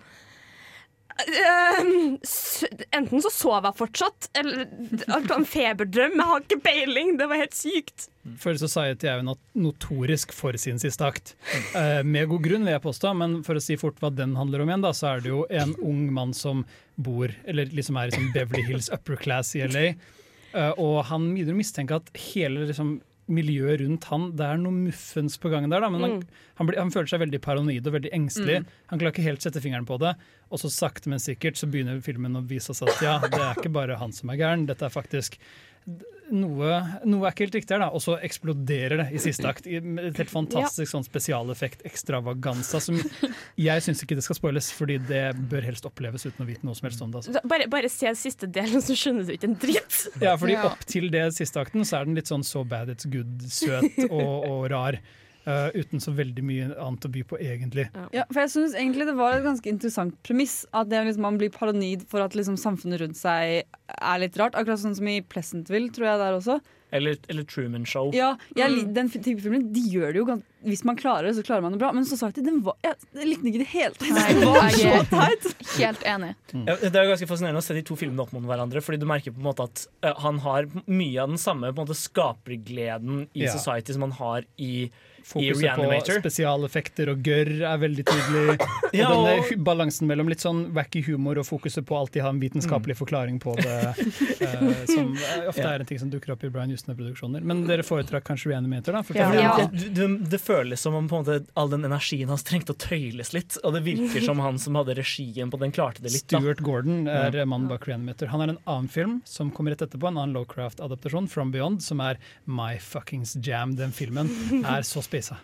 Uh, enten så sov jeg fortsatt, eller alt var en feberdrøm. Jeg har ikke peiling, det var helt sykt. For Society er jo not- notorisk for sin siste akt. Uh, med god grunn, vil jeg påstå, men for å si fort hva den handler om igjen, da, så er det jo en ung mann som bor, eller liksom er i sånn Beverly Hills upper class i L A, uh, og han begynner å mistenke at hele liksom miljøet rundt han, det er noe muffens på gangen der, da, men han, Mm. han, blir, han føler seg veldig paranoid og veldig engstelig. Mm. Han klarer ikke helt sette fingeren på det, og så sakte, men sikkert så begynner filmen å vise seg at ja, det er ikke bare han som er gæren, dette er faktisk noe, noe er ikke helt riktig her, da, og så eksploderer det i siste akt. I et helt fantastisk sånn spesialeffekt, ekstravaganza, som jeg syns ikke det skal spoiles, fordi det bør helst oppleves uten å vite noe som helst om det. Altså. Bare, bare se siste delen, så skjønner du ikke en dritt. Ja, fordi opp til det siste akten så er den litt sånn so bad it's good, søt og, og rar. Uh, uten så veldig mye annet å by på egentlig. Ja, for jeg synes egentlig det var et ganske interessant premiss, at det, liksom, man blir paranoid for at liksom, samfunnet rundt seg er litt rart, akkurat sånn som i Pleasantville, tror jeg der også. Eller, eller Truman Show. Ja, jeg, Mm. den type filmen, de gjør det jo gans- hvis man klarer det, så klarer man det bra, men så sagt, den var, jeg, jeg likte den ikke det helt. Nei, Det var så jeg er teit. helt enig. Ja, det er jo ganske fascinerende å se de to filmene opp mot hverandre, fordi du merker på en måte at uh, han har mye av den samme på en måte skapergleden i Ja. Society som han har i, i Fokuset på Reanimator. spesialeffekter og gørr er veldig tydelig. Og Ja, og- denne hu- balansen mellom litt sånn wacky humor og fokuset på alltid ha en vitenskapelig forklaring på det, eh, som eh, ofte Ja. er en ting som dukker opp i Brian Justner-produksjoner. Men dere foretrakk kanskje Reanimator, da? For Ja, ja. det, det, det føles som om på en måte all den energien hans trengte å tøyles litt, og det virker som han som hadde regien på den, klarte det litt. Da. Stuart Gordon er Ja. mannen bak Reanimator. Han har en annen film som kommer rett etterpå, en annen Lovecraft-adaptasjon, From Beyond, som er my fuckings jam. Den filmen er så spesa.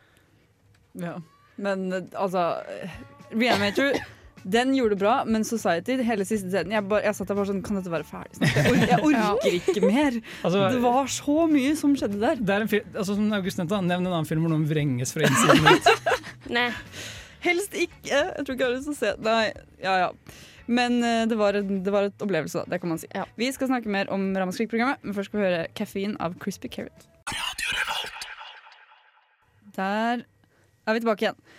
Ja. Men eh, altså Reanimator, den gjorde det bra, men Society, hele siste scenen Jeg, bare, jeg satt der bare sånn, kan dette være ferdig snart? Jeg, or jeg orker ikke mer. Altså, det var så mye som skjedde der. Det er en film, altså, som August nevnte, nevn en annen film hvor noen vrenges fra innsiden ut. Nei. Helst ikke. Jeg tror ikke jeg har lyst til å se Nei, ja ja. Men uh, det, var, det var et opplevelse, da. Det kan man si. Ja. Vi skal snakke mer om Ramaskrik-programmet, men først skal vi høre Caffeine av Crispy Carrot. Der er vi tilbake igjen.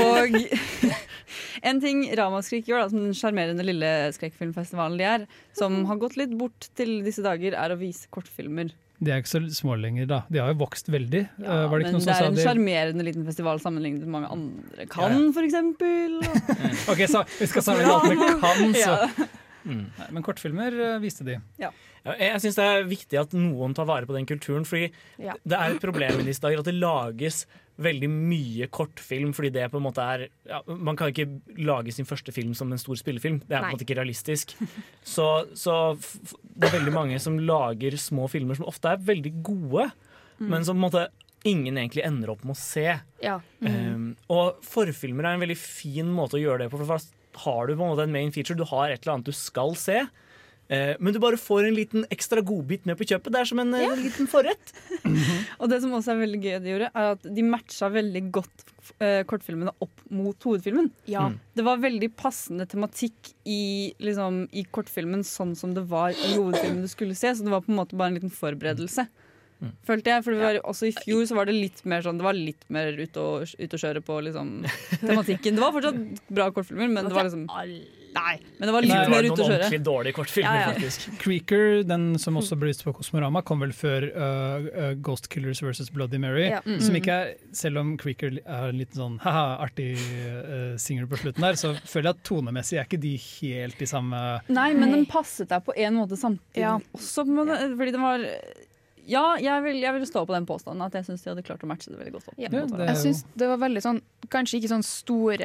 Og en ting Ramaskrik gjør, da, som den sjarmerende lille skrekkfilmfestivalen de er, som har gått litt bort til disse dager, er å vise kortfilmer. De er ikke så små lenger, da. De har jo vokst veldig. Ja, uh, var det ikke men noen det som er sa en de... sjarmerende liten festival sammenlignet med mange andre. Kan, Ja, ja. for eksempel. Ok, så vi skal sammenligne alt med kan, så. Ja. Nei, men kortfilmer uh, viste de. Ja. Ja, jeg synes det er viktig at noen tar vare på den kulturen, fordi Ja. det er et problem i disse dager at det lages veldig mye kortfilm, fordi det på en måte er ja, man kan ikke lage sin første film som en stor spillefilm. Det er på en Nei. måte ikke realistisk. Så, så f det er veldig mange som lager små filmer som ofte er veldig gode, Mm. men som på en måte ingen egentlig ender opp med å se. Ja. Um, og forfilmer er en veldig fin måte å gjøre det på, for da har du på en måte en main feature, du har et eller annet du skal se, uh, men du bare får en liten ekstra godbit med på kjøpet. Det er som en uh, liten forrett. Og det som også er veldig gøy de gjorde, er at de matcha veldig godt eh, kortfilmene opp mot hovedfilmen. Ja. Mm. Det var veldig passende tematikk i, liksom, i kortfilmen sånn som det var i hovedfilmen du skulle se, så det var på en måte bare en liten forberedelse. Mm. Følte jeg, for det var, også i fjor så var det litt mer sånn Det var litt mer ut og, ut og kjøre på liksom, tematikken. Det var fortsatt bra kortfilmer, men det var liksom Nei, men det var litt Nei, det var mer noen ut og kjøre. ordentlig dårlige kortfilmer, Ja, ja. faktisk. Creaker, den som også ble vist på Kosmorama, kom vel før uh, uh, Ghost Killers versus Bloody Mary. Ja. Mm. Som ikke er, selv om Creaker er en liten sånn haha, artig uh, singer på slutten der, så føler jeg at tonemessig er ikke de helt i samme Nei, men den passet deg på en måte samtidig Ja. også. På en måte, fordi den var Ja, jeg vil, jeg vil stå på den påstanden at jeg syns de hadde klart å matche det veldig godt. Opp. Ja. Ja, det er Jeg jo- synes det var veldig sånn, kanskje ikke sånn store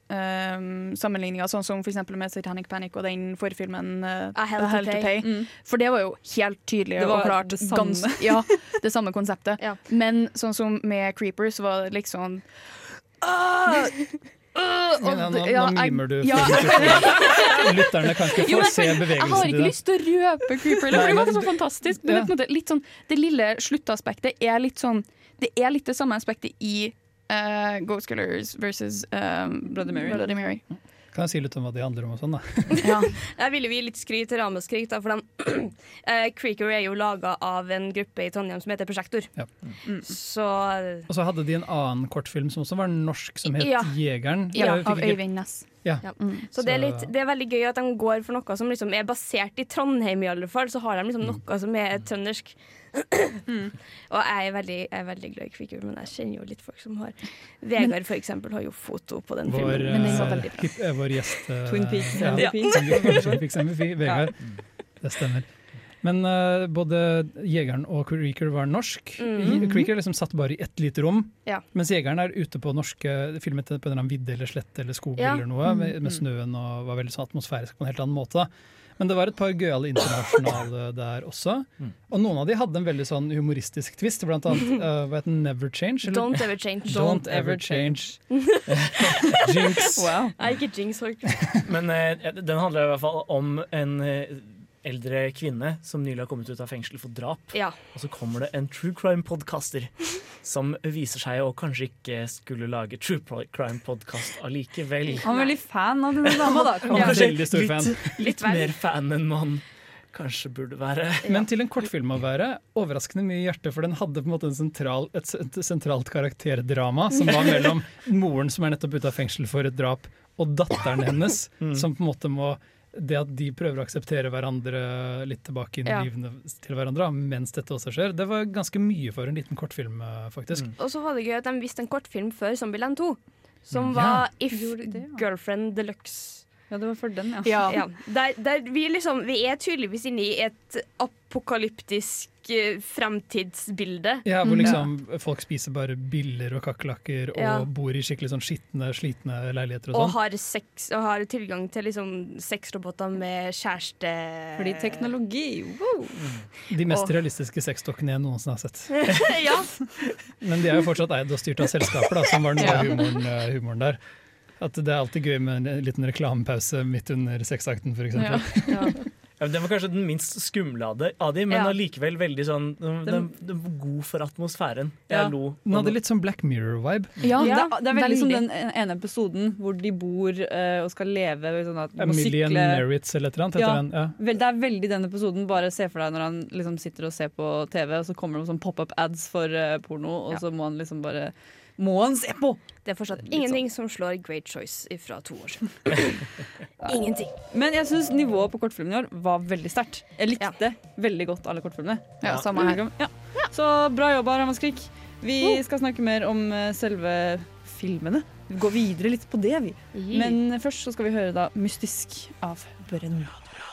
um, sammenligninger, sånn som for eksempel med Satanic Panic og den forfilmen uh, A Hell to Pay. Pay. Mm. For det var jo helt tydelig Det var og klart det samme. gans- ja, det samme konseptet. Ja. Men sånn som med Creepers var det liksom ah! Øh, Men ja, nå, ja, nå mimer du. ja. Lytterne kan ikke få Jo, men se jeg har bevegelsene ikke dine. lyst til å røpe Creeper, for det var så fantastisk. Men Ja. det, er på en måte litt sånn, det lille sluttaspektet er litt sånn Det er litt det samme aspektet i uh, Ghost Killers versus um, Bloody Mary. Bloody Mary. Kan jeg si litt om hva de handler om og sånn, da? Ja. Jeg ville gi litt skryt til Ramaskrik, da, for de, eh, Creaker er jo laga av en gruppe i Trondheim som heter Prosjektor. Ja. Mm. Så Og så hadde de en annen kortfilm som også var norsk, som het Ja. Jegeren. Ja, Jeg fikk av ikke- Øyvind Næss. Ja. Ja. Mm. Så det er, litt, det er veldig gøy at de går for noe som liksom er basert i Trondheim, i alle fall. Så har de liksom noe som er trøndersk. mm. Og jeg er, veldig, jeg er veldig glad i Creaker, men jeg kjenner jo litt folk som har Vegard, for eksempel, har jo foto på den Vår, filmen. Men den var eh, veldig bra. hip- eh, vår gjest eh, Twin Peaks ja, M V P. Twin Peaks M V P, Vegard. Det stemmer. Men eh, både Jegeren og Creaker var norsk. Mhm. Creaker er liksom satt bare i ett lite rom, Ja. mens Jegeren er ute på norske filmet på en eller annen vidde eller slette eller skog Ja. eller noe, med, med Mhm. snøen og var veldig sånn atmosfærisk på en helt annen måte. Da. Men det var et par gøyale internasjonale der også. Og noen av de hadde en veldig sånn humoristisk twist, blant annet uh, hva heter den, Never Change? eller? Don't ever change. Don't ever change. Jinx. Wow. Nei, ikke jinx. Folk. Men eh, den handler i hvert fall om en eh, eldre kvinne som nylig har kommet ut av fengsel for drap. Ja. Og så kommer det en true crime-podcaster som viser seg å kanskje ikke skulle lage true crime-podkast allikevel. Han er veldig fan av denne dama, da. Han er Kanskje veldig stor litt, fan. litt mer fan enn man kanskje burde være. Men til en kortfilm å være, overraskende mye hjerte, for den hadde på en måte en sentral, et, et sentralt karakterdrama som var mellom moren som er nettopp ute av fengsel for et drap, og datteren hennes, Mm. som på en måte må det at de prøver å akseptere hverandre litt tilbake inn i Ja. livene til hverandre, mens dette også skjer. Det var ganske mye for en liten kortfilm, eh, faktisk. Og så var det gøy at de viste en kortfilm før Zombieland to, som Ja. var If Gjorde det, ja. Girlfriend Deluxe. Ja, det var for den, ja. Ja. Ja, der, der vi, liksom, vi er tydeligvis inne i et apokalyptisk eh, fremtidsbilde. Ja, hvor liksom folk spiser bare biller og kakerlakker og Ja. bor i skikkelig sånn skitne, slitne leiligheter og Og sånn. har, sex, og har tilgang til liksom sexroboter med kjæreste... Fordi teknologi, wow! De mest og- realistiske sexdokkene jeg noensinne har sett. ja. Men de er jo fortsatt eid og styrt av selskaper, da, som var noe Ja. av humoren, eh, humoren der. At det er alltid gøy med en liten reklamepause midt under sexakten, for eksempel. Ja. Ja, den var kanskje den minst skumle av de, av de men Ja. allikevel veldig sånn den, den, den var god for atmosfæren. Jeg Ja. lo. Den hadde litt sånn Black Mirror-vibe. Ja, det, er- det er veldig som veldig. den ene episoden hvor de bor eh, og skal leve sånn at de må Million sykle. Merits eller et eller annet. Ja. heter den. Ja. Vel, det er veldig den episoden. Bare se for deg når han liksom sitter og ser på T V, og så kommer det sånn pop-up ads for eh, porno, og Ja. så må han liksom bare Må han se på! Det er fortsatt Litt ingenting som slår Great Choice fra to år siden. Ingenting. Men jeg syns nivået på kortfilmen i år var veldig sterkt. Jeg likte veldig godt alle kortfilmene. Ja, samme her. Ja. Så bra jobba, Ramaskrik. Vi skal snakke mer om eh, selve filmene. Vi går videre litt på det, vi. Men først så skal vi høre da 'Mystisk' av Børren.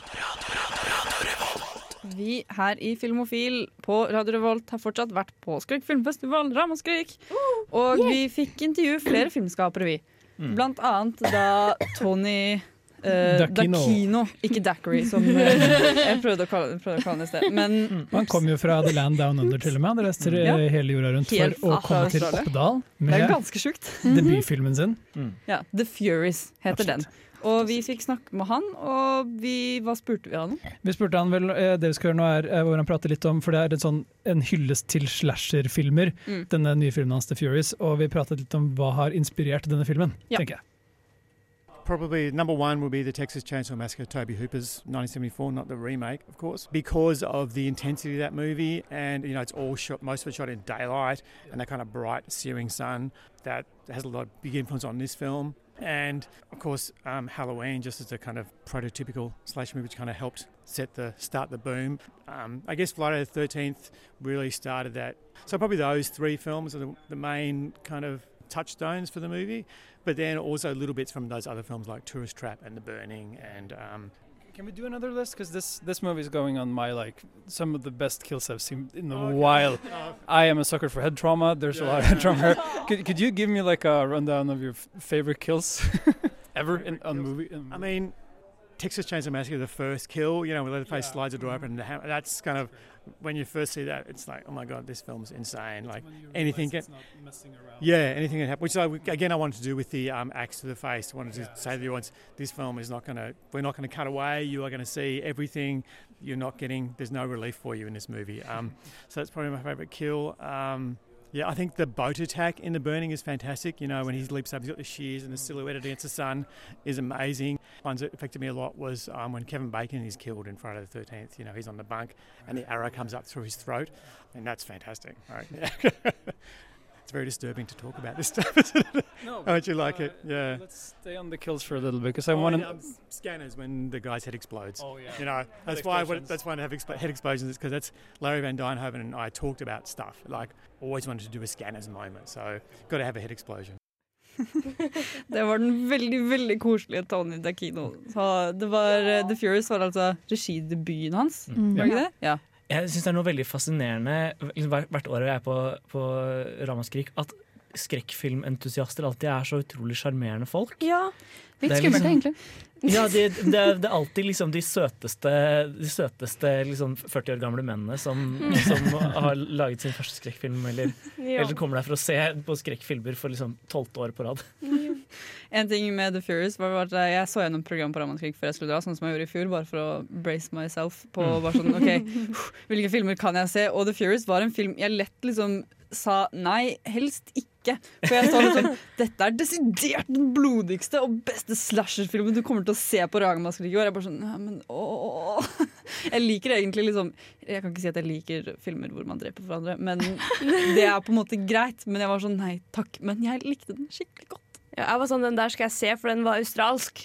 Vi her i Filmofil på Radio Revolt har fortsatt vært på Skrekk filmfestival, Ramaskrik. Og vi fikk intervjue flere filmskapere, vi. Blant annet da Tony eh, Dacchino. Dacchino. Ikke Dackery, som eh, jeg prøvde å kalle, prøvde å kalle han i sted. Men Og Han kom jo fra The Land Down Under til og med. Han reiser Ja. hele jorda rundt Helt for å fra komme til Australia. Oppdal det er med ganske sjukt. debutfilmen sin. Ja, The Furies heter Absolutt. den. Og vi fikk snakke med han, og vi, hva spurte vi han om? Vi spurte han vel, eh, det vi skal gjøre nå er eh, hvor han prater litt om, for det er en, sånn, en hyllest til slasher-filmer, Mm. denne nye filmen hans The Furies, og vi pratet litt om hva har inspirert denne filmen, Ja. tenker jeg. Probably number one will be the Texas Chainsaw Massacre, Toby Hooper's nineteen seventy-four, not the remake, of course, because of the intensity of that movie, and you know it's all shot, most of it shot in daylight, and that kind of bright, searing sun that has a lot of big influence on this film. And of course, um, Halloween, just as a kind of prototypical slash movie, which kind of helped set the start the boom. Um, I guess Friday the thirteenth really started that. So probably those three films are the, the main kind of touchstones for the movie, but then also little bits from those other films like Tourist Trap and The Burning and um, Can we do another list? Because this, this movie is going on my, like, some of the best kills I've seen in a while. I am a sucker for head trauma. There's a lot of head trauma here. Could, could you give me, like, a rundown of your f- favorite kills ever in on movie? In I mean, Texas Chainsaw Massacre, the first kill, you know, where Leatherface yeah. slides the door open, and the ham- that's kind of, when you first see that, it's like, oh my God, this film's insane. Like, anything can, yeah, anything can happen. Which, I, again, I wanted to do with the um, axe to the face. I wanted to yeah. say to the audience, this film is not going to, we're not going to cut away. You are going to see everything. You're not getting, there's no relief for you in this movie. Um, so that's probably my favourite kill. Um, Yeah, I think the boat attack in The Burning is fantastic. You know, when he leaps up, he's got the shears and the silhouette against the sun is amazing. Ones that affected me a lot was um, when Kevin Bacon is killed in Friday the thirteenth. You know, he's on the bunk and the arrow comes up through his throat. And that's fantastic, right? It's very disturbing to talk about this stuff, isn't it? No, how would you like uh, it? Yeah. Let's stay on the kills for a little bit because I oh, want to. Um, scanners when the guy's head explodes. Oh yeah. You know, that's why. I, that's why I have expl- head explosions because that's Larry Van Dijnhoven and I talked about stuff. Like always wanted to do a scanners moment, so got to have a head explosion. Det var den veldig, veldig koselige Tony D'Acchino. Så det var uh, The Furious var altså regidebuten hans, mm. var det ikke det? Ja. Jeg synes det er noe veldig fascinerende hvert år jeg er på, på Ramaskrik, at skrekkfilmentusiaster alltid er så utrolig sjarmerende folk. Ja, litt skummelt liksom, egentlig. Ja, det, det, det er alltid liksom de søteste, de søteste liksom førti år gamle mennene som, som har laget sin første skrekkfilm, eller, ja. eller kommer der for å se på skrekkfilmer for liksom tolvte år på rad. En ting med The Furious var at jeg så gjennom program på Ramaskrik før jeg skulle dra, sånn som jeg gjorde i fjor, bare for å brace myself på bare sånn, ok, hvilke filmer kan jeg se? Og The Furious var en film jeg lett liksom sa nei, helst ikke. For jeg sa liksom, dette er desidert den blodigste og beste slasherfilmen du kommer til å se på Ramaskrik i år. Jeg bare sånn, ja, men ååå. Jeg liker egentlig liksom, jeg kan ikke si at jeg liker filmer hvor man dreper hverandre, men det er på en måte greit. Men jeg var sånn, nei takk, men jeg likte den skikkelig godt. Ja, jeg var sånn, den der skal jeg se, for den var australsk.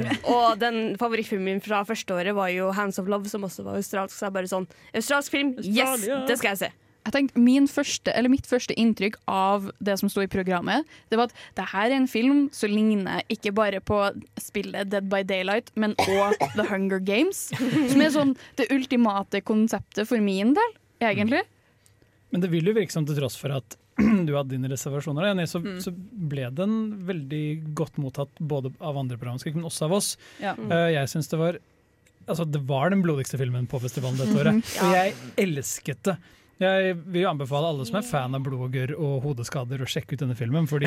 Og den favorittfilmen min fra første året var jo Hands of Love, som også var australsk. Så jeg bare sånn, australsk film, yes, det skal jeg se. Jeg tenkte, min første, eller mitt første inntrykk av det som stod i programmet, det var at det her er en film som ligner ikke bare på spillet Dead by Daylight, men også The Hunger Games, som er sånn det ultimate konseptet for min del, egentlig. Men det vil jo virke som til tross for at du hadde dine reservasjoner, så, mm. så ble den veldig godt mottatt både av andre programskrik, men også av oss. Ja. Mm. Uh, jeg synes det var, altså det var den blodigste filmen på festivalen dette året, mm-hmm. ja. og jeg elsket det. Jeg vil anbefale alle som er fan av blodgør og hodeskader å sjekke ut denne filmen, fordi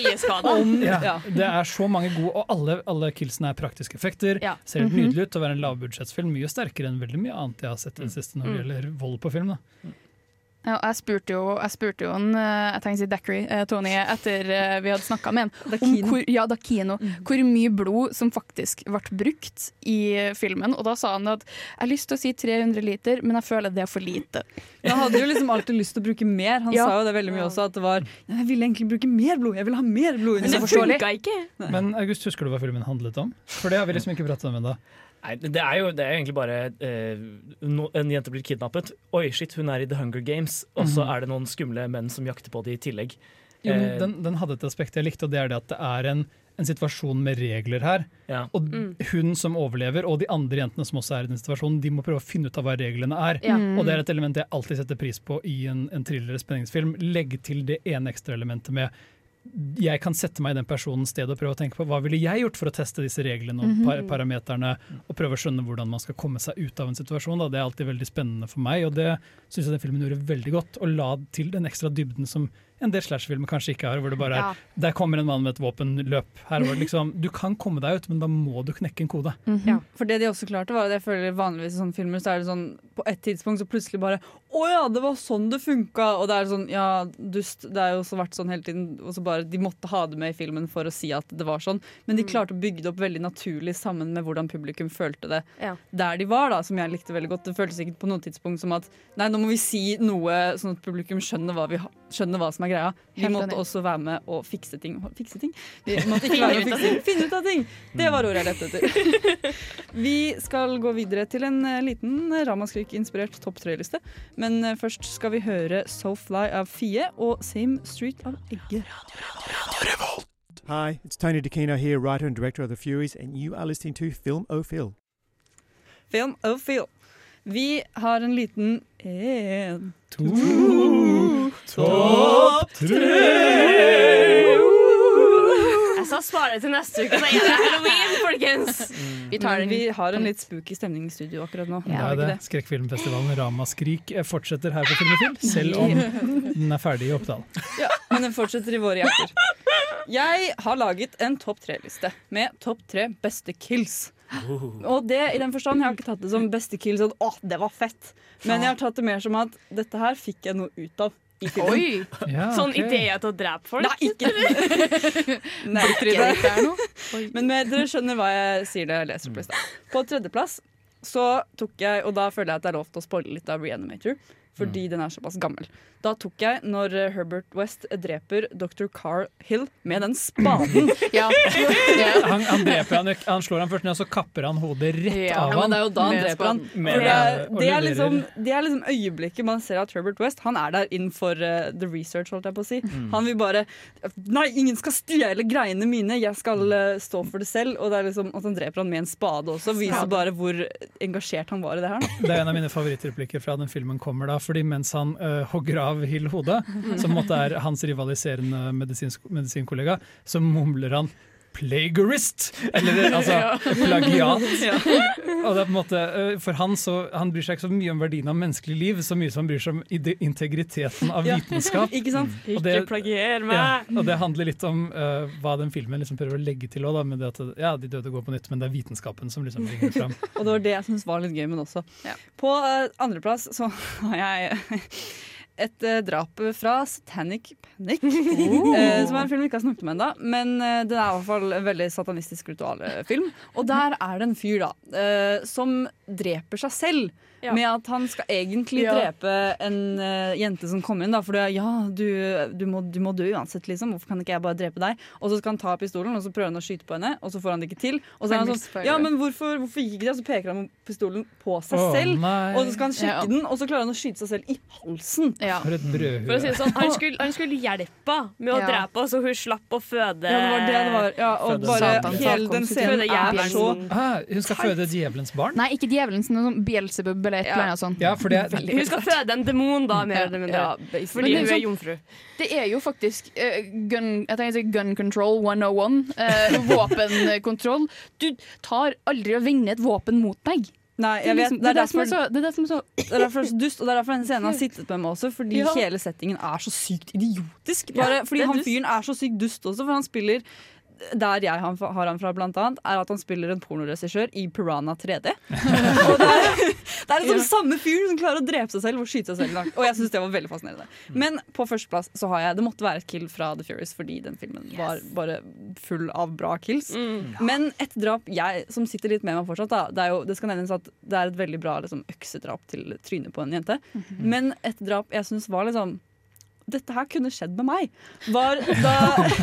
om, ja, det er så mange gode, og alle, alle killsene er praktiske effekter, ja. Ser helt nydelig ut til å være en lavbudsjettsfilm, mye sterkere enn veldig mye annet jeg har sett den siste når det gjelder vold på film. Da. Ja, jeg spurte jo, jeg spurte jo en, jeg tenker å si Dackery, Tony, etter vi hadde snakket med han, om hvor, ja, D'Acchino, mm. hvor mye blod som faktisk ble brukt i filmen, og da sa han at jeg har lyst til å si tre hundre liter, men jeg føler det er for lite. Jeg hadde jo liksom alltid lyst til å bruke mer, han ja. Sa jo det veldig mye også, at det var, jeg ville egentlig bruke mer blod, jeg ville ha mer blod. Men det funket ikke. Men August, husker du hva filmen handlet om? For det har vi liksom ikke pratet om enda. Nei, det er jo det er egentlig bare eh, no, en jente blir kidnappet. Oi, shit, hun er i The Hunger Games. Og så er det noen skumle menn som jakter på det i tillegg. Jo, men den, den hadde et aspekt jeg likte, og det er det at det er en, en situasjon med regler her. Ja. Og mm. hun som overlever, og de andre jentene som også er i den situasjonen, de må prøve å finne ut av hva reglene er. Ja. Mm. Og det er et element jeg alltid setter pris på i en, en thriller- spenningsfilm. Legg til det ene ekstra elementet med jeg kan sette meg i den personens sted og prøve å tenke på hva ville jeg gjort for å teste disse reglene og par- parameterne og prøve å skjønne hvordan man skal komme seg ut av en situasjon. Da. Det er alltid veldig spennende for meg, og det synes jeg den filmen gjorde veldig godt, og la til den ekstra dybden som en del slash-filmer kanskje ikke har, hvor det bare er, ja. Der kommer en mann med et våpenløp. Her var det liksom, du kan komme deg ut, men da må du knekke en kode. Mm-hmm. Ja, for det de også klarte var, at jeg føler vanligvis i sånne filmer, så er det sånn, på et tidspunkt så plutselig bare, åja, det var sånn det funket, og det er sånn, ja, dust, det er jo også vært sånn hele tiden, og så bare, de måtte ha det med i filmen for å si at det var sånn, men de klarte å bygge det opp veldig naturlig sammen med hvordan publikum følte det ja. Der de var da, som jeg likte veldig godt. Det føltes ikke på noen tidspunkt som at, nei, nå må vi si noe sånn at publikum skjønner hva, vi ha, skjønner hva som er greia. Vi måtte også være med å fikse ting. Fikse ting? Vi måtte ikke være med å fikse ting. Finne ut av ting! Det var ordet jeg lette etter. Vi skal gå videre til en liten Ramaskrik-inspirert topp tre-liste. Men først skal vi høre So Fly av Fie og Same Street av Egge. Hi, it's Tony D'Acchino here, writer and director of The Furies, and you are listening to Film O Phil. Film O Phil. Vi har en liten en, to, topp tre! Jeg sa spare til neste uke, så er det Halloween, folkens! Vi tar den Vi har en på litt spooky stemning i studio akkurat nå. Det Har er vi det. ikke Skrekkfilmfestivalen Ramaskrik fortsetter her på Filmofil, selv om den er ferdig i Oppdal. Ja, men den fortsetter i våre hjerter. Jeg har laget en topp tre-liste med topp tre beste kills. Og det i den forstand, jeg har ikke tatt det som beste kills sånn, åh, det var fett. Men jeg har tatt det mer som at dette her fikk jeg noe ut av i filmen. Oi! Ja, Sånn ok. ideer til å drepe folk? Nei, ikke Nei, men med, dere skjønner hva jeg sier det jeg leser opp i sted. På tredjeplass så tok jeg, og da føler jeg at det er lov til å spoile litt av Reanimator, fordi den er såpass gammel. Da tok jeg når Herbert West dreper doktor Carl Hill med den spaden. Ja. Han, han dreper han, han slår han først ned, og så kapper han hodet rett Ja, av Ja, men han. det er jo da han Med dreper han. Med- For det, er, og det, er leverer. liksom, det er liksom øyeblikket man ser at Herbert West Han er der inn for uh, the research, holdt jeg på å si. Han vil bare Nei, ingen skal stjele greiene mine, jeg skal uh, stå for det selv. Og det er liksom at han dreper han med en spade også, viser bare hvor engasjert han var i det her. Det er en av mine favorittreplikker fra den filmen kommer da, fordi mens han uh, hogger av Hill hodet, som måtte er hans rivaliserende medisinsk, medisinkollega, så mumler han plagiarist! Eller altså plagiat. Og det er på en måte, uh, for han, så, han bryr seg ikke så mye om verdien av menneskelig liv, så mye som han bryr seg om ide- integriteten av Ja. vitenskap. Ikke sant? Og det- Ikke plagier meg! Ja, og det handler litt om uh, hva den filmen liksom prøver å legge til også, da, med det at ja, de døde går på nytt, men det er vitenskapen som liksom bringer det fram. Og det var det jeg syntes var litt gøy, men også. Ja. På uh, andreplass så har jeg et uh, drap fra Satanic Panic, eh, som er en film vi ikke har snakket om ennå. Men uh, det er i hvert fall en veldig satanistisk ritualfilm. Og der er det en fyr da uh, som dreper seg selv. Ja. Med at han skal egentlig Ja. drepe en uh, jente som kommer inn. Da, for det er, ja, du, du, må, du må dø uansett, liksom. Hvorfor kan ikke jeg bare drepe deg? Og så skal han ta pistolen, og så prøver han å skyte på henne, og så får han det ikke til. Og så er han Famous sånn, fire. ja, men hvorfor, hvorfor gikk ikke det? Og så peker han pistolen på seg Å, selv. nei. Og så skal han sjekke Ja. den, og så klarer han å skyte seg selv i halsen. Ja. For et brødhue. For å si det sånn, han skulle, han skulle hjelpe med å Ja. drepe henne, så hun slapp å føde. Ja, det var det det var. Ja, og Føde bare Satans hele den avkomst. scenen Føde er jævelen. så Ah, hun skal føde djevelens barn? Nei, ikke djevelens, noe sånn Beelzebub eller et Ja. eller annet sånt. Ja, for det, Hun skal føde en demon, da, mer eller mindre. ja, basically. Fordi Men hun det er er jomfru. Det er jo faktisk eh, gun, jeg tenker å si gun control one oh one. Uh, våpenkontroll. Du tar aldri og vender et våpen mot deg. Nei, Det er, jeg vet, liksom, det det er er det som er derfor så, det er det som er så det er derfor det er så dust, og det er derfor denne scenen har sittet med meg også. Fordi Ja. hele settingen er så sykt idiotisk. Bare, Ja, fordi det er han dust. fyren er så sykt dust også, for han spiller der jeg har har han fra, blant annet, er at han spiller en pornoregissør i Piranha tre D. Og det er, det er liksom samme fyr som klarer å drepe seg selv og skyte seg selv langt. Og jeg synes det var veldig fascinerende. Men på førsteplass så har jeg Det måtte være et kill fra The Furious, fordi den filmen var bare full av bra kills. Men et drap jeg, som sitter litt med meg fortsatt, da, det, er jo, det skal nevnes at det er et veldig bra liksom, øksedrap til trynet på en jente. Men et drap jeg syns var liksom dette her kunne skjedd med meg. Var da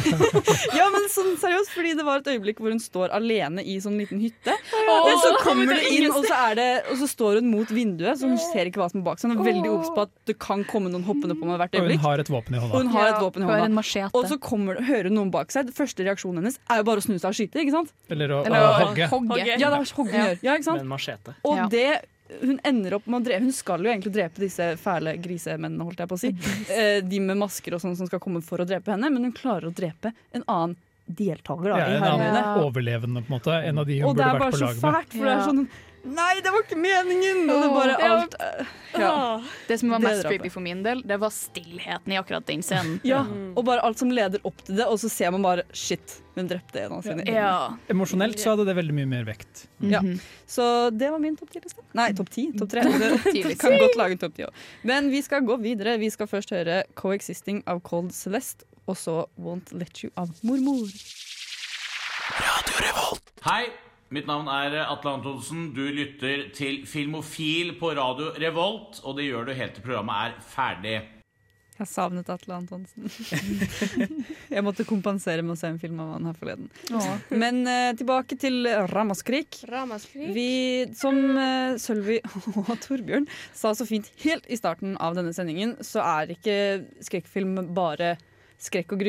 Ja, men sånn seriøst, fordi det var et øyeblikk hvor hun står alene i sånn liten hytte. Og så kommer det inn, og så, er det, og så står hun mot vinduet, så hun ser ikke hva som er bak seg. Hun er veldig obs på at det kan komme noen hoppende på meg hvert og hun øyeblikk. har et våpen i Og hånda. hun har et våpen i Hun har en hånda. machete. Og så kommer, hører hun noen bak seg. Første reaksjonen hennes er jo bare å snu seg og skyte. Ikke sant? Eller å, Eller å å hogge. hogge. Ja, det er hogg hun Ja. gjør. Ja, ikke Med sant? en machete. Og Ja. det hun ender opp med å drepe Hun skal jo egentlig drepe disse fæle grisemennene, holdt jeg på å si. Eh, de med masker og sånn som skal komme for å drepe henne, men hun klarer å drepe en annen deltaker. Da, Ja, i en hermeøyne. annen overlevende, på en måte. En av de hun Og det burde er bare vært på så lag med. fælt, for det er Ja. sånn Nei, det var ikke meningen! Og det bare Ja. alt eh, ja. Det som var Det mest drapet. creepy for min del, det var stillheten i akkurat den scenen. ja, og bare alt som leder opp til det, og så ser man bare Shit, hun drepte en av sine egne. Ja. Emosjonelt så hadde det veldig mye mer vekt. Ja. Mhm. Så det var min topp ti-liste. Nei, topp ti. Topp tre. Det kan godt lage en topp ti òg. Men vi skal gå videre. Vi skal først høre 'Coexisting' av Cold Celeste, og så 'Won't Let You' av Mormor. Hei, mitt navn er Atle Antonsen. Du lytter til Filmofil på Radio Revolt, og det gjør du helt til programmet er ferdig. Jeg savnet Atle Antonsen. Jeg måtte kompensere med å se en film av han her forleden. Men eh, tilbake til Ramaskrik. Ramaskrik. Vi, som eh, Sølvi og Torbjørn sa så fint helt i starten av denne sendingen, så er ikke skrekkfilm bare skrekk og gru.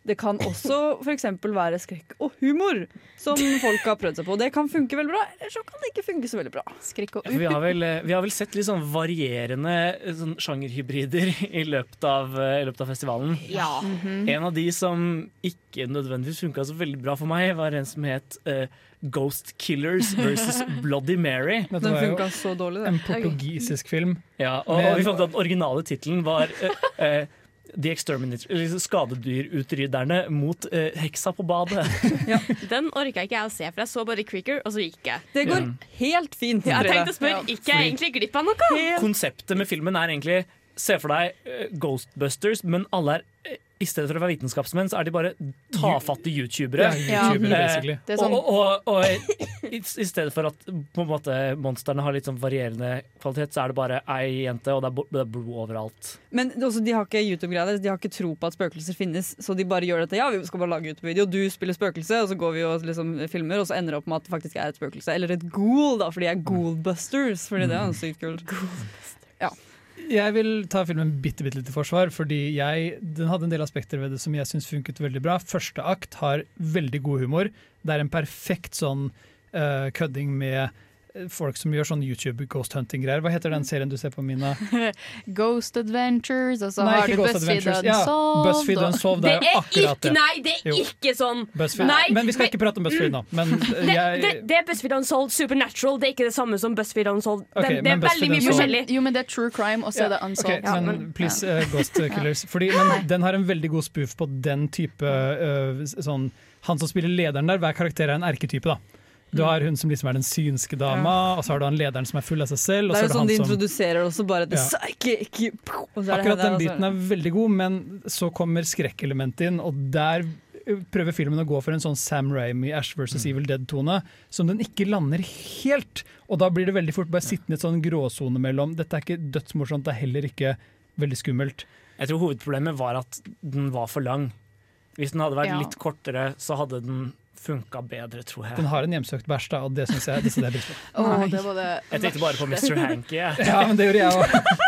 Det kan også for eksempel være skrekk og humor som folk har prøvd seg på. Det kan funke veldig bra, eller så kan det ikke funke så veldig bra. Skrekk og Ja, vi, har vel, vi har vel sett litt sånn varierende sånn sjangerhybrider i løpet av, i løpet av festivalen. Ja. Mhm. En av de som ikke nødvendigvis funka så veldig bra for meg, var en som het uh, Ghost Killers versus Bloody Mary. Dette Den var jo funka så dårlig, det. en portugisisk film. Ja, og, og vi fant ut at den originale tittelen var uh, uh, The Exterminator, eller skadedyrutrydderne mot uh, heksa på badet. Den orka ikke jeg å se, for jeg så bare Creaker, og så gikk jeg. Det går helt fint. Jeg tenkte å spørre, ikke jeg egentlig glipp av noe? Konseptet med filmen er egentlig se for deg uh, Ghostbusters, men alle er uh, i stedet for å være vitenskapsmenn, så er de bare tafatte youtubere. Ja, YouTubere, basically. Eh, og, og, og, og i, i stedet for at på en måte monsterne har litt sånn varierende kvalitet, så er det bare ei jente, og det er, det er blod overalt. Men også, de har ikke YouTube-greier, de har ikke tro på at spøkelser finnes, så de bare gjør dette. Ja, vi skal bare lage YouTube-video, du spiller spøkelse, og så går vi og liksom filmer, og så ender det opp med at det faktisk er et spøkelse. Eller et ghoul, da, fordi de er Ghoulbusters, fordi det er jo sykt kult. Ja. Jeg vil ta filmen bitte, bitte litt i forsvar, fordi jeg, den hadde en del aspekter ved det som jeg synes funket veldig bra. Første akt har veldig god humor. Det er en perfekt sånn uh, kødding med folk som gjør sånn YouTube ghost hunting-greier. Hva heter den serien du ser på, Mina? Ghost Adventures, og så Nei, har du ikke Ghost BuzzFeed Adventures. Ja, Unsolved. BuzzFeed og- Unsolved, det er jo akkurat det. Nei, det er Jo. ikke sånn! BuzzFeed. Nei, Men vi skal ikke prate om BuzzFeed nå. Men Det, jeg, det, det er BuzzFeed Unsolved Supernatural. Det er ikke det samme som BuzzFeed Unsolved. Ok, det, det men er veldig BuzzFeed mye Unsolved- forskjellig. Jo, men det er true crime, og så er det unsolved. Ok, men please, uh, Ghost Killers. Fordi, men den har en veldig god spoof på den type uh, sånn, han som spiller lederen der, hver karakter er en erketype, da. Du har hun som liksom er den synske dama, og så har du han lederen som er full av seg selv. Og Det så er jo er det sånn han de som introduserer også bare The Ja. Psychic. Og så er det Akkurat det, den og så- biten er veldig god, men så kommer skrekkelementet inn, og der prøver filmen å gå for en sånn Sam Raimi, Ash versus Evil Dead-tone, som den ikke lander helt. Og da blir det veldig fort bare sittende i et sånn gråsone mellom dette er ikke dødsmorsomt, det er heller ikke veldig skummelt. Jeg tror hovedproblemet var at den var for lang. Hvis den hadde vært Ja. litt kortere, så hadde den funka bedre, tror jeg. Den har en hjemsøkt bæsj, da, og det syns jeg det setter jeg pris på. Åh, det var det. Jeg tenkte bare på mister Hanky. Jeg. Ja, men det gjorde jeg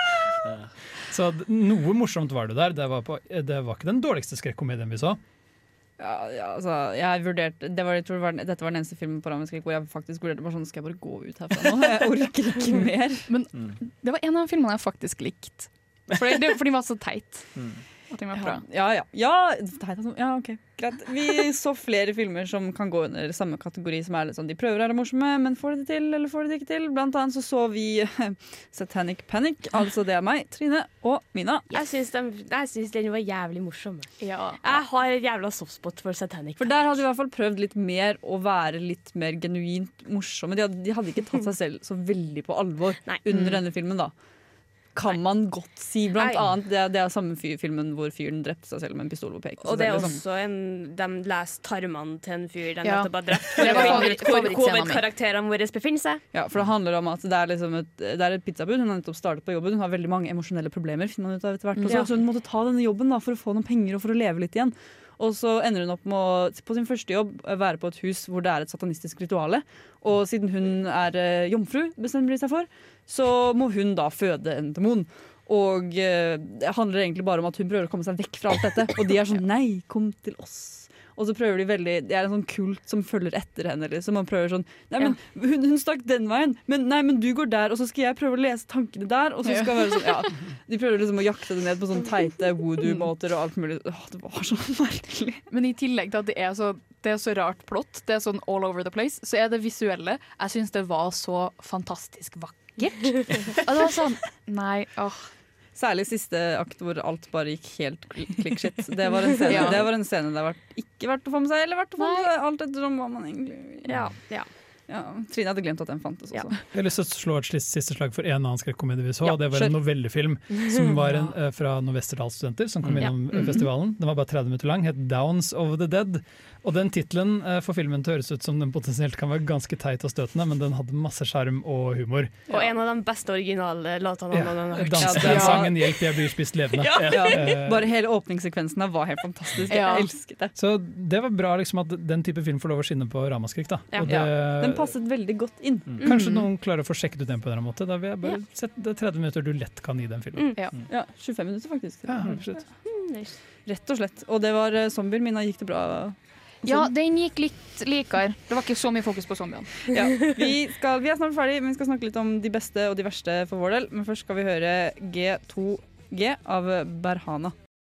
òg. Så d- noe morsomt var det der. Det var, på, det var ikke den dårligste skrekkomedien vi så. Ja, ja, altså, jeg vurderte det var, jeg tror det var, Dette var den eneste filmen på Rammeskrik hvor jeg faktisk vurderte bare sånn, skal jeg bare gå ut herfra nå? Jeg orker ikke mer. Men det var en av filmene jeg faktisk likte. For de, for de var så teit. At de var bra. Ja, ja. Ja, teit, altså. Ja, ok, greit. Vi så flere filmer som kan gå under samme kategori, som er litt sånn, de prøver å være morsomme, men får de det til, eller får de det ikke til? Blant annet så så vi Satanic Panic, altså det er meg, Trine og Mina. Jeg syns den, jeg syns den var jævlig morsom. Jeg har et jævla softspot for Satanic. For der hadde de i hvert fall prøvd litt mer å være litt mer genuint morsomme. De hadde, de hadde ikke tatt seg selv så veldig på alvor under Mm. denne filmen, da. Kan man godt si, blant Nei. annet. Det er, det er samme fyr, filmen hvor fyren drepte seg selv med en pistol på peken. Og det er liksom. også en, de leser tarmene til en fyr de Ja. nettopp har drept. Det var Hvor- favoritt- hvor favorittscenen min. hovedkarakterene våre befinner seg. Ja, for det handler om at det er, liksom et, det er et pizzabud. Hun har nettopp startet på jobben. Hun har veldig mange emosjonelle problemer, finner man ut av etter hvert. Også, Ja. Så hun måtte ta denne jobben da, for å få noen penger og for å leve litt igjen. Og så ender hun opp med å på sin første jobb være på et hus hvor det er et satanistisk rituale. Og siden hun er eh, jomfru, bestemmer de seg for, så må hun da føde en demon. Og eh, det handler egentlig bare om at hun prøver å komme seg vekk fra alt dette. Og de er sånn nei, kom til oss. Og så prøver de veldig, det er en sånn kult som følger etter henne. Liksom. Man prøver sånn nei, men hun, hun stakk den veien, men nei, men du går der, og så skal jeg prøve å lese tankene der. Og så skal være sånn, ja. De prøver liksom å jakte det ned på sånne teite voodoo-måter og alt mulig. Åh, det var så merkelig. Men i tillegg til at det er så, det er så rart plott, det er sånn all over the place, så er det visuelle. Jeg syns det var så fantastisk vakkert. Og det var sånn Nei, åh. Særlig siste akt hvor alt bare gikk helt klikk-shit. Det, var en scene- Ja. det var en scene det har vært ikke verdt å få med seg, eller verdt å få med seg alt ettersom hva man egentlig Ja, ja. Ja, Trine hadde glemt at den fantes også. Jeg har lyst til å slå et siste siste slag for en annen skrekkomedie vi så. Ja, og det var en kjør. novellefilm som var en, eh, fra noen Westerdals-studenter som kom Mm. innom Ja. eh, festivalen. Den var bare tretti minutter lang, het 'Downs of the Dead'. Og den tittelen eh, får filmen til å høres ut som den potensielt kan være ganske teit og støtende, men den hadde masse sjarm og humor. Og en av de beste originale låtene Ja, man har hørt. dans, den sangen 'Hjelp, jeg blir spist levende'. Ja. Eh, Bare hele åpningssekvensen her var helt fantastisk. Ja. Jeg elsket det. Så det var bra liksom, at den type film får lov å skinne på Ramaskrik. Da. Ja. Og det, Ja. Den passet veldig godt inn. Kanskje noen klarer å få sjekket ut den på en eller annen måte. Da vil jeg bare sette det tretti minutter du lett kan gi den filmen. Ja. ja, tjuefem minutter faktisk. Ja, absolutt. nice. Rett og slett. Og det var uh, zombier. Mina, gikk det bra? Ja, den gikk litt likere. Det var ikke så mye fokus på zombiene. Ja, vi, skal, vi er snart ferdig, men vi skal snakke litt om de beste og de verste for vår del. Men først skal vi høre G to G av Berhana.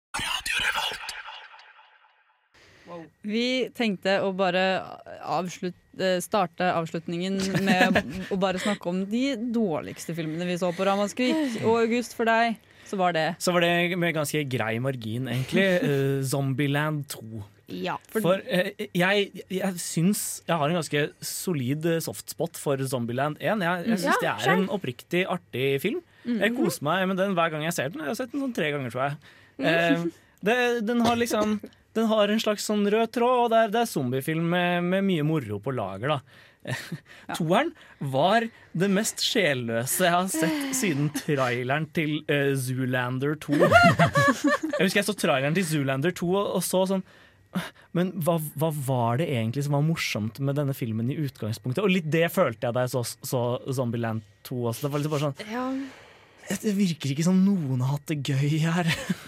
Vi tenkte å bare avslutte, starte avslutningen med å bare snakke om de dårligste filmene vi så på Ramaskrik. Og August, for deg så var det Så var det med ganske grei margin, egentlig. Uh, Zombieland to. Ja, for for uh, jeg, jeg syns jeg har en ganske solid softspot for Zombieland én. Jeg, jeg syns Ja, det er en oppriktig artig film. Mm. Jeg koser meg med den hver gang jeg ser den. Jeg har sett den sånn tre ganger, tror jeg. Uh, det, den har liksom Den har en slags sånn rød tråd, og det er, det er zombiefilm med, med mye moro på lager, da. Ja. Toeren var det mest sjelløse jeg har sett siden traileren til uh, Zoolander to. Jeg husker jeg så traileren til Zoolander to og, og så sånn Men hva, hva var det egentlig som var morsomt med denne filmen i utgangspunktet? Og litt det følte jeg da jeg så, så Zombieland to også. Det var liksom bare sånn Ja. Det virker ikke som noen har hatt det gøy her.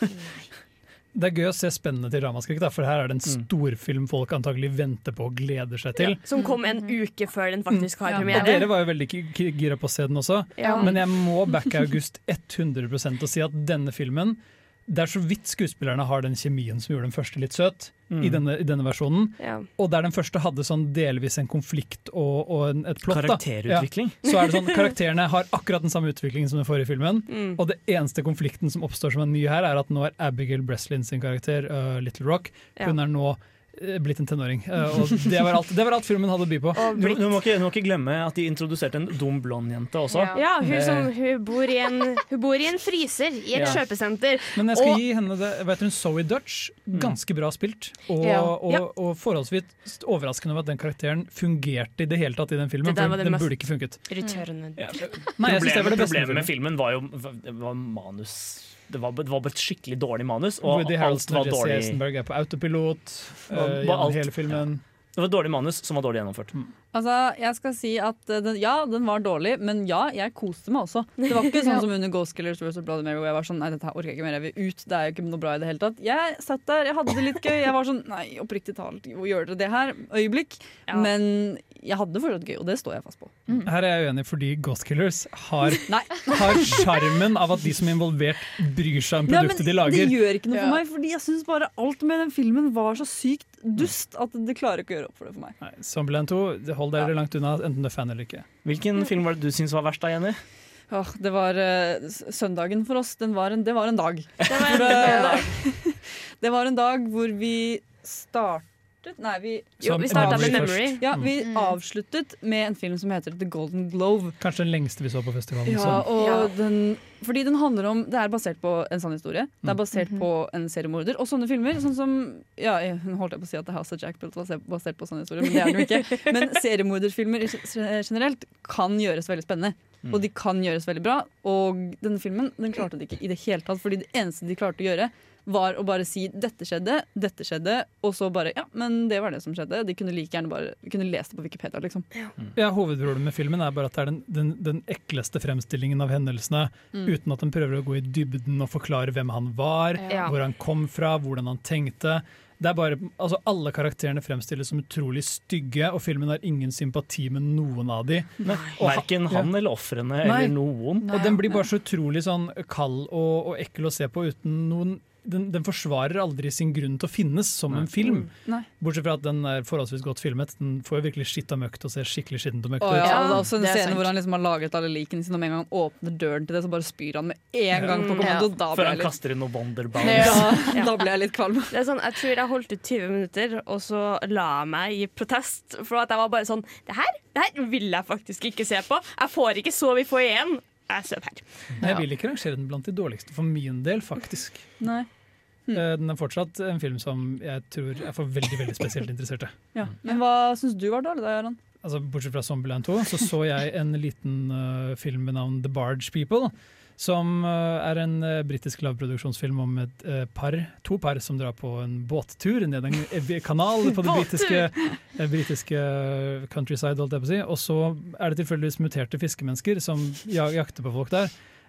Det er gøy å se spennende til Ramaskrik, da, for her er det en storfilm folk antagelig venter på og gleder seg til. Ja, som kom en uke før den faktisk har Ja. premiere. Og dere var jo veldig ki- gira på å se den også, Ja. men jeg må backe August hundre prosent og si at denne filmen, det er så vidt skuespillerne har den kjemien som gjorde den første litt søt Mm. i, denne, i denne versjonen, Ja. og der den første hadde sånn delvis en konflikt og, og en, et plott. da. Karakterutvikling. Ja. Så er det sånn, karakterene har akkurat den samme utviklingen som den forrige filmen, Mm. og det eneste konflikten som oppstår som er ny her, er at nå er Abigail Breslin sin karakter, uh, Little Rock, Ja. hun er nå uh, blitt en tenåring. Uh, og det var, alt, det var alt filmen hadde å by på. Du, du, må ikke, du må ikke glemme at de introduserte en dum blond jente også. Ja, hun, Eh, som, hun, bor i en, hun bor i en fryser i et Ja. kjøpesenter. Men jeg skal Og- gi henne det, vet du, Zoe Dutch, ganske bra spilt. Og, Ja. og, Ja. og forholdsvis overraskende over at den karakteren fungerte i det hele tatt i den filmen. Det der For var det den mest burde ikke funket. irriterende. Nei, jeg synes det var det beste Problemet med med filmen var jo det var manus. Det var, det var bare et skikkelig dårlig manus, og Woody alt Harrelson var og Jesse dårlig. Eisenberg er på autopilot Ja, uh, var gjennom alt- hele filmen. Det var et dårlig manus som var dårlig gjennomført. Altså, jeg skal si at uh, den, Ja, den var dårlig, men ja, jeg koste meg også. Det var ikke sånn som under Ghost Killers versus Bloody Mary hvor jeg var sånn Nei, dette her orker jeg ikke mer, jeg vil ut. Det er jo ikke noe bra i det hele tatt. Jeg satt der, jeg hadde det litt gøy. Jeg var sånn Nei, oppriktig talt, gjør dere det her? Øyeblikk. Men jeg hadde det fortsatt gøy, og det står jeg fast på. Her er jeg uenig, fordi Ghost Killers har har sjarmen av at de som er involvert, bryr seg om Ja, men produktet de lager. det gjør ikke noe Ja. for meg, fordi jeg syns bare alt med den filmen var så sykt dust at det klarer ikke å gjøre opp for det for meg. Nei, Zombieland to, det hold dere langt unna, enten du er fan eller ikke. Hvilken film var det du syntes var verst da, Jenny? Åh, det var eh, s- søndagen for oss. Den var en, det var en dag. Det var For en det, det var en dag hvor vi startet Nei, vi, Jo, vi startet med Memory. Ja, vi avsluttet med en film som heter The Golden Globe. Kanskje den lengste vi så på festivalen. Ja, så. og den, fordi den handler om Det er basert på en sann historie. Det er basert Mhm. på en seriemorder. Og sånne filmer, sånn som Ja, jeg holdt jeg på å si at The House of Jack Built var basert på sånn historie, men det er det jo ikke. Men seriemorderfilmer i- generelt kan gjøres veldig spennende. Og de kan gjøres veldig bra. Og denne filmen den klarte det ikke i det hele tatt. Fordi det eneste de klarte å gjøre, var å bare si 'dette skjedde', 'dette skjedde', og så bare 'ja, men det var det som skjedde'. De kunne like gjerne bare kunne lest det på Wikipedia, liksom. Ja, Hovedproblemet med filmen er bare at det er den, den, den ekleste fremstillingen av hendelsene, Mm. uten at den prøver å gå i dybden og forklare hvem han var, Ja. hvor han kom fra, hvordan han tenkte. Det er bare, altså Alle karakterene fremstilles som utrolig stygge, og filmen har ingen sympati med noen av de. Og ha- Verken han ja. eller ofrene Nei. eller noen. Og den blir bare så utrolig sånn kald og, og ekkel å se på uten noen den, den forsvarer aldri sin grunn til å finnes som en film. Nei. Bortsett fra at den er forholdsvis godt filmet. Den får jo virkelig skitt og møkt og ser skikkelig skittent og møkt Å, ut. ja, og det er også en det er scene sant. hvor han liksom har laget alle likene sine, og med en gang han åpner døren til det, så bare spyr han med en gang på kommando. Da Før ble han jeg litt, kaster inn noe Wonderbound. ja, da ble jeg litt kvalm. Det er sånn, jeg tror jeg holdt ut tjue minutter, og så la jeg meg i protest. For at jeg var bare sånn Det her, det her vil jeg faktisk ikke se på. Jeg får ikke sove i foajeen. Jeg sover her. Men jeg vil ikke rangere den blant de dårligste for min del, faktisk. Nei. Eh, Den er fortsatt en film som jeg tror er for veldig veldig spesielt interesserte. Ja. Men hva syns du var dårlig da, Jaran? Altså, bortsett fra Zombieland to, så så jeg en liten uh, film med navn The Barge People, som uh, er en uh, britisk lavproduksjonsfilm om et uh, par, to par som drar på en båttur ned en eh, kanal på det britiske, eh, britiske countryside, holdt jeg på å si. Og så er det tilfeldigvis muterte fiskemennesker som jag jakter på folk der.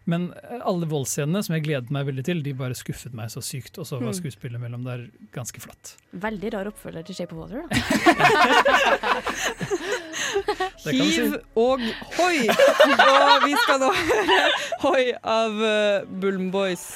Men alle voldsscenene som jeg gledet meg veldig til, de bare skuffet meg så sykt, og så var skuespillet mellom der ganske flatt. Veldig rar oppfølger til Shape of Water, da. Hiv og hoi! Og vi skal nå høre hoi av uh, Bullen Boys.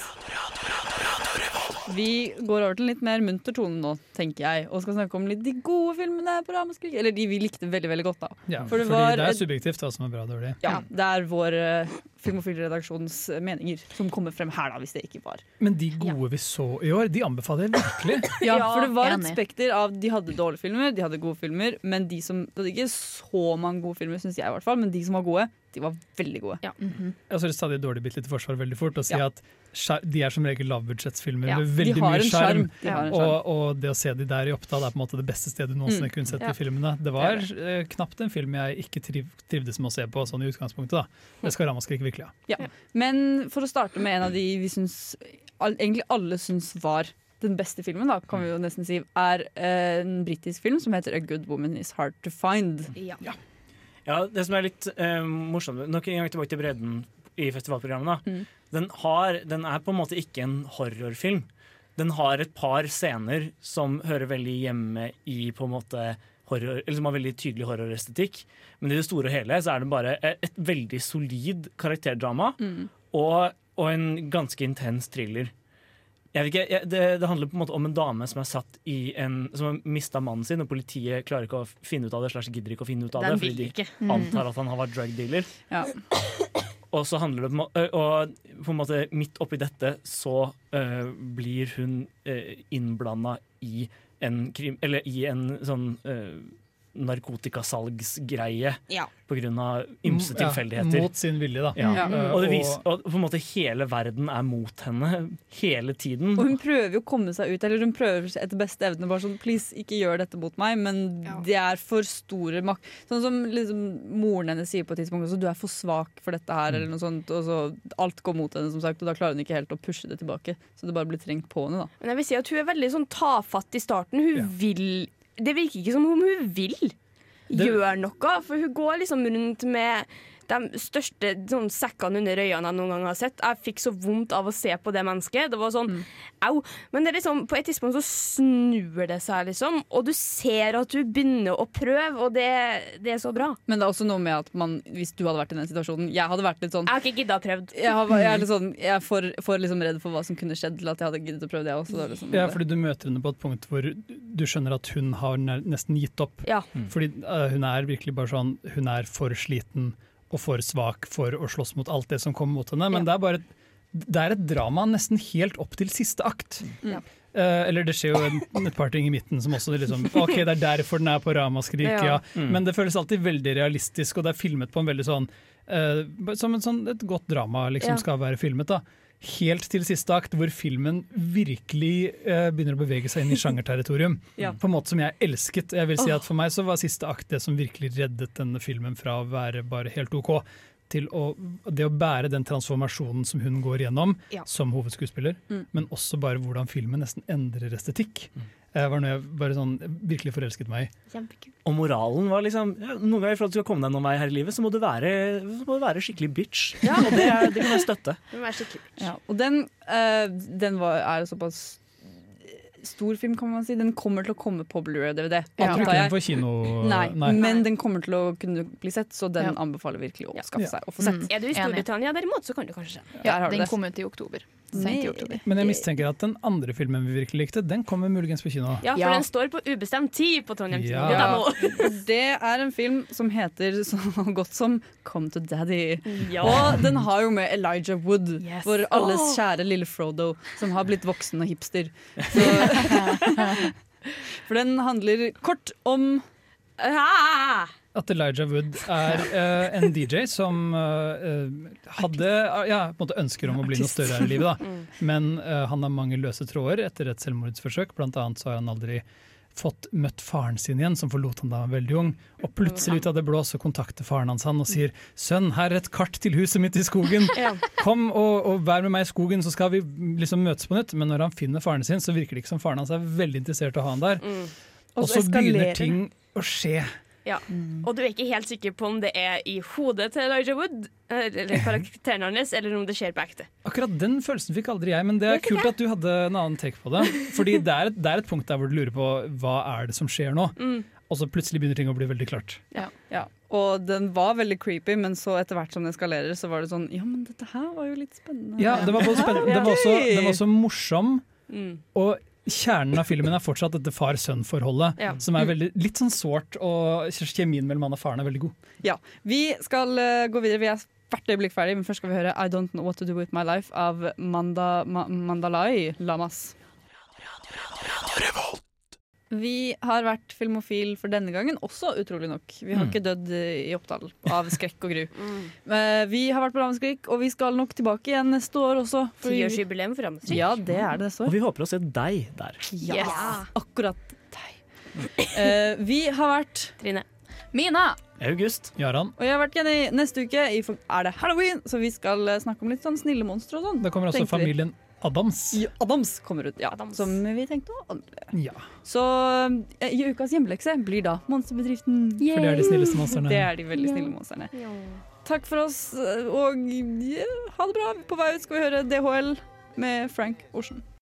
Vi går over til litt mer munter tone nå, tenker jeg, og skal snakke om litt de gode filmene på Ramaskrik, eller de vi likte veldig, veldig godt da. Ja, for det, fordi var det er et, subjektivt hva som er bra og dårlig. ja, det er vår uh, Filmofil-redaksjons meninger som kommer frem her da, hvis det ikke var. Men de gode vi så i år, de anbefaler jeg virkelig. Ja, for det var et enig. spekter av, de hadde dårlige filmer, de hadde gode filmer, men de som, det hadde ikke så mange gode filmer, synes jeg i hvert fall, men de som var gode, de var veldig gode. Ja. Mhm. Jeg synes stadig dårlig bitt litt i forsvar veldig fort, og si Ja. at skjer- de er som regel lavbudsjettsfilmer Ja, med de veldig har mye en skjerm. skjerm. De har en skjerm. Og, og det å se de der i opptatt er på en måte det beste stedet du noensinne Mm. kunne sett Ja. i filmene. Det var eh, knapt en film jeg ikke triv, trivdes med å se på sånn i utgangspunktet. da. Det skal Ramaskrik virkelig ha. Ja. Men for å starte med en av de vi synes, all, egentlig alle syns var den beste filmen, da, kan vi jo nesten si, er eh, en britisk film som heter A Good Woman Is Hard To Find. Ja. Ja, det som er litt uh, morsomt, nok en gang tilbake til bredden i festivalprogrammet, da. Mm. Den, har, den er på en måte ikke en horrorfilm. Den har et par scener som hører veldig hjemme i på en måte horror, eller som har veldig tydelig horrorestetikk. Men i det store og hele så er det bare et, et veldig solid karakterdrama Mm. og, og en ganske intens thriller. Jeg vet ikke, jeg, det, det handler på en måte om en dame som er satt i en som har mista mannen sin, og politiet klarer ikke å finne ut av det, slash gidder ikke å finne ut av Den det, vil fordi ikke. de antar at han har vært drug dealer. Ja. Og så handler det på, en må- ø, og på en måte midt oppi dette så ø, blir hun uh, innblanda i en krim, eller i en sånn uh, narkotikasalgsgreie Ja. på grunn av ymse Ja, tilfeldigheter. mot sin vilje, da. Ja. Ja. Mm. Og det viser og på en måte hele verden er mot henne hele tiden. Og hun prøver jo å komme seg ut, eller hun prøver etter beste evne bare sånn, please, ikke gjør dette mot meg, men det er for store makt. Sånn som liksom, moren hennes sier på et tidspunkt, altså, du er for svak for dette her, eller noe sånt, og så alt går mot henne, som sagt, og da klarer hun ikke helt å pushe det tilbake, så det bare blir trengt på henne da. Men jeg vil si at hun er veldig sånn tafatt i starten. Hun Ja. vil Det virker ikke som om hun vil Det- gjøre noe, for hun går liksom rundt med de største sånn, sekkene under øynene jeg noen gang har sett. Jeg fikk så vondt av å se på det mennesket. Det var sånn, au. Men det er liksom, på et tidspunkt så snur det seg, liksom, og du ser at du begynner å prøve, og det, det er så bra. Men det er også noe med at man, hvis du hadde vært i den situasjonen, jeg hadde vært litt sånn, Jeg har ikke giddet å prøve. jeg, har, jeg er litt sånn, jeg er for, for liksom redd for hva som kunne skjedd til at jeg hadde giddet å prøve det også. Det er liksom, Ja, fordi du møter henne på et punkt hvor du skjønner at hun har nær- nesten gitt opp. Ja. Fordi uh, hun er virkelig bare sånn, hun er for sliten og for svak for å slåss mot alt det som kommer mot henne. Men det er bare et, det er et drama nesten helt opp til siste akt. Ja. Uh, eller det skjer jo en, et par ting i midten som også liksom, ok, det er derfor den er på Ramaskrik, ja. Ja. Mm. Men det føles alltid veldig realistisk, og det er filmet på en veldig sånn, uh, som en sånn, et godt drama liksom Ja. skal være filmet da. Helt til siste akt, hvor filmen virkelig uh, begynner å bevege seg inn i sjangerterritorium. Ja. På en måte som jeg elsket. Jeg vil si at For meg så var siste akt det som virkelig reddet denne filmen fra å være bare helt OK, til å, det å bære den transformasjonen som hun går gjennom Ja. som hovedskuespiller, Mm. men også bare hvordan filmen nesten endrer estetikk. Det var noe jeg bare sånn virkelig forelsket meg i. Kjempekult. Og moralen var liksom ja, noen ganger for at du skal komme deg noen vei her i livet, så må du være, så må du være skikkelig bitch. Ja. Og det, er- det kan jeg støtte. Det må være skikkelig. Ja, og den, eh, den var, er såpass stor film, kan man si. Den kommer til å komme på Blu-ray og D V D. Jeg tror antar ikke jeg. den får kino... Nei, men den kommer til å kunne bli sett, så den Ja. anbefaler virkelig å Ja. skaffe Ja. seg og få sett. Mm. Er du i Enig. Storbritannia derimot, så kan du kanskje se. Der har du Den det. kom ut i oktober. Sent i oktober. Men jeg mistenker at den andre filmen vi virkelig likte, den kommer muligens på kino. Ja, for Ja. den står på ubestemt tid på Trondheim kino. Ja. Ja, for det er en film som heter så godt som Come to Daddy. Ja. Og den har jo med Elijah Wood, Yes. vår alles Åh. kjære lille Frodo, som har blitt voksen og hipster. Så, for den handler kort om Ah! At Elijah Wood er eh, en D J som eh, hadde ja, på en måte ønsker om å bli noe større her i livet. Da. Men eh, han har mange løse tråder etter et selvmordsforsøk. Blant annet så har han aldri fått møtt faren sin igjen, som forlot han da han var veldig ung. Og plutselig ut av det blå så kontakter faren hans han og sier «Sønn, her er et kart til huset mitt i skogen. Ja. Kom og, og vær med meg i skogen, så skal vi liksom møtes på nytt». Men når han finner faren sin, så virker det ikke som faren hans er veldig interessert i å ha han der. Mm. Og Og så så begynner eskalerer. ting å skje Ja. Og du er ikke helt sikker på om det er i hodet til Elijah Wood, eller karakteren hans, eller om det skjer på ekte. Akkurat den følelsen fikk aldri jeg, men det er kult at du hadde en annen take på det. Fordi det er, et, det er et punkt der hvor du lurer på hva er det som skjer nå, Mm. og så plutselig begynner ting å bli veldig klart. Ja. Ja. Og den var veldig creepy, men så etter hvert som det eskalerer, så var det sånn ja, men dette her var jo litt spennende. Ja, det var både spennende. Den var også, den var også morsom, Mm. og kjernen av filmen er fortsatt dette far-sønn-forholdet, Ja. som er veldig, litt sånn sårt, og kjemien mellom han og faren er veldig god. Ja, vi skal uh, gå videre. Vi er hvert øyeblikk ferdig, men først skal vi høre I Don't Know What To Do With My Life av Manda, Ma, Mandalay Lamas. Vi har vært filmofil for denne gangen, også utrolig nok. Vi har Mm. ikke dødd i Oppdal av skrekk og gru. Uh, vi har vært på Ramaskrik, og vi skal nok tilbake igjen neste år også. fordi- Tiårsjubileum for Ramaskrik. Ja, det er det neste år. Og vi håper å se deg der. Ja, Yes. akkurat deg. Uh, vi har vært Trine. Mina. August. Jaran. Og jeg har vært Jenny. Neste uke i, er det Halloween, så vi skal uh, snakke om litt sånn snille monstre og sånn. Da kommer også tenkte vi. familien Adams. Ja, Adams kommer ut, ja. Adams. Som vi tenkte å anmelde. Ja, Så uh, i ukas hjemmelekse blir da Monsterbedriften. for det er de snilleste monstrene. Det er de veldig snille monstrene. Takk for oss, uh, og yeah, ha det bra. På vei ut skal vi høre D H L med Frank Ocean.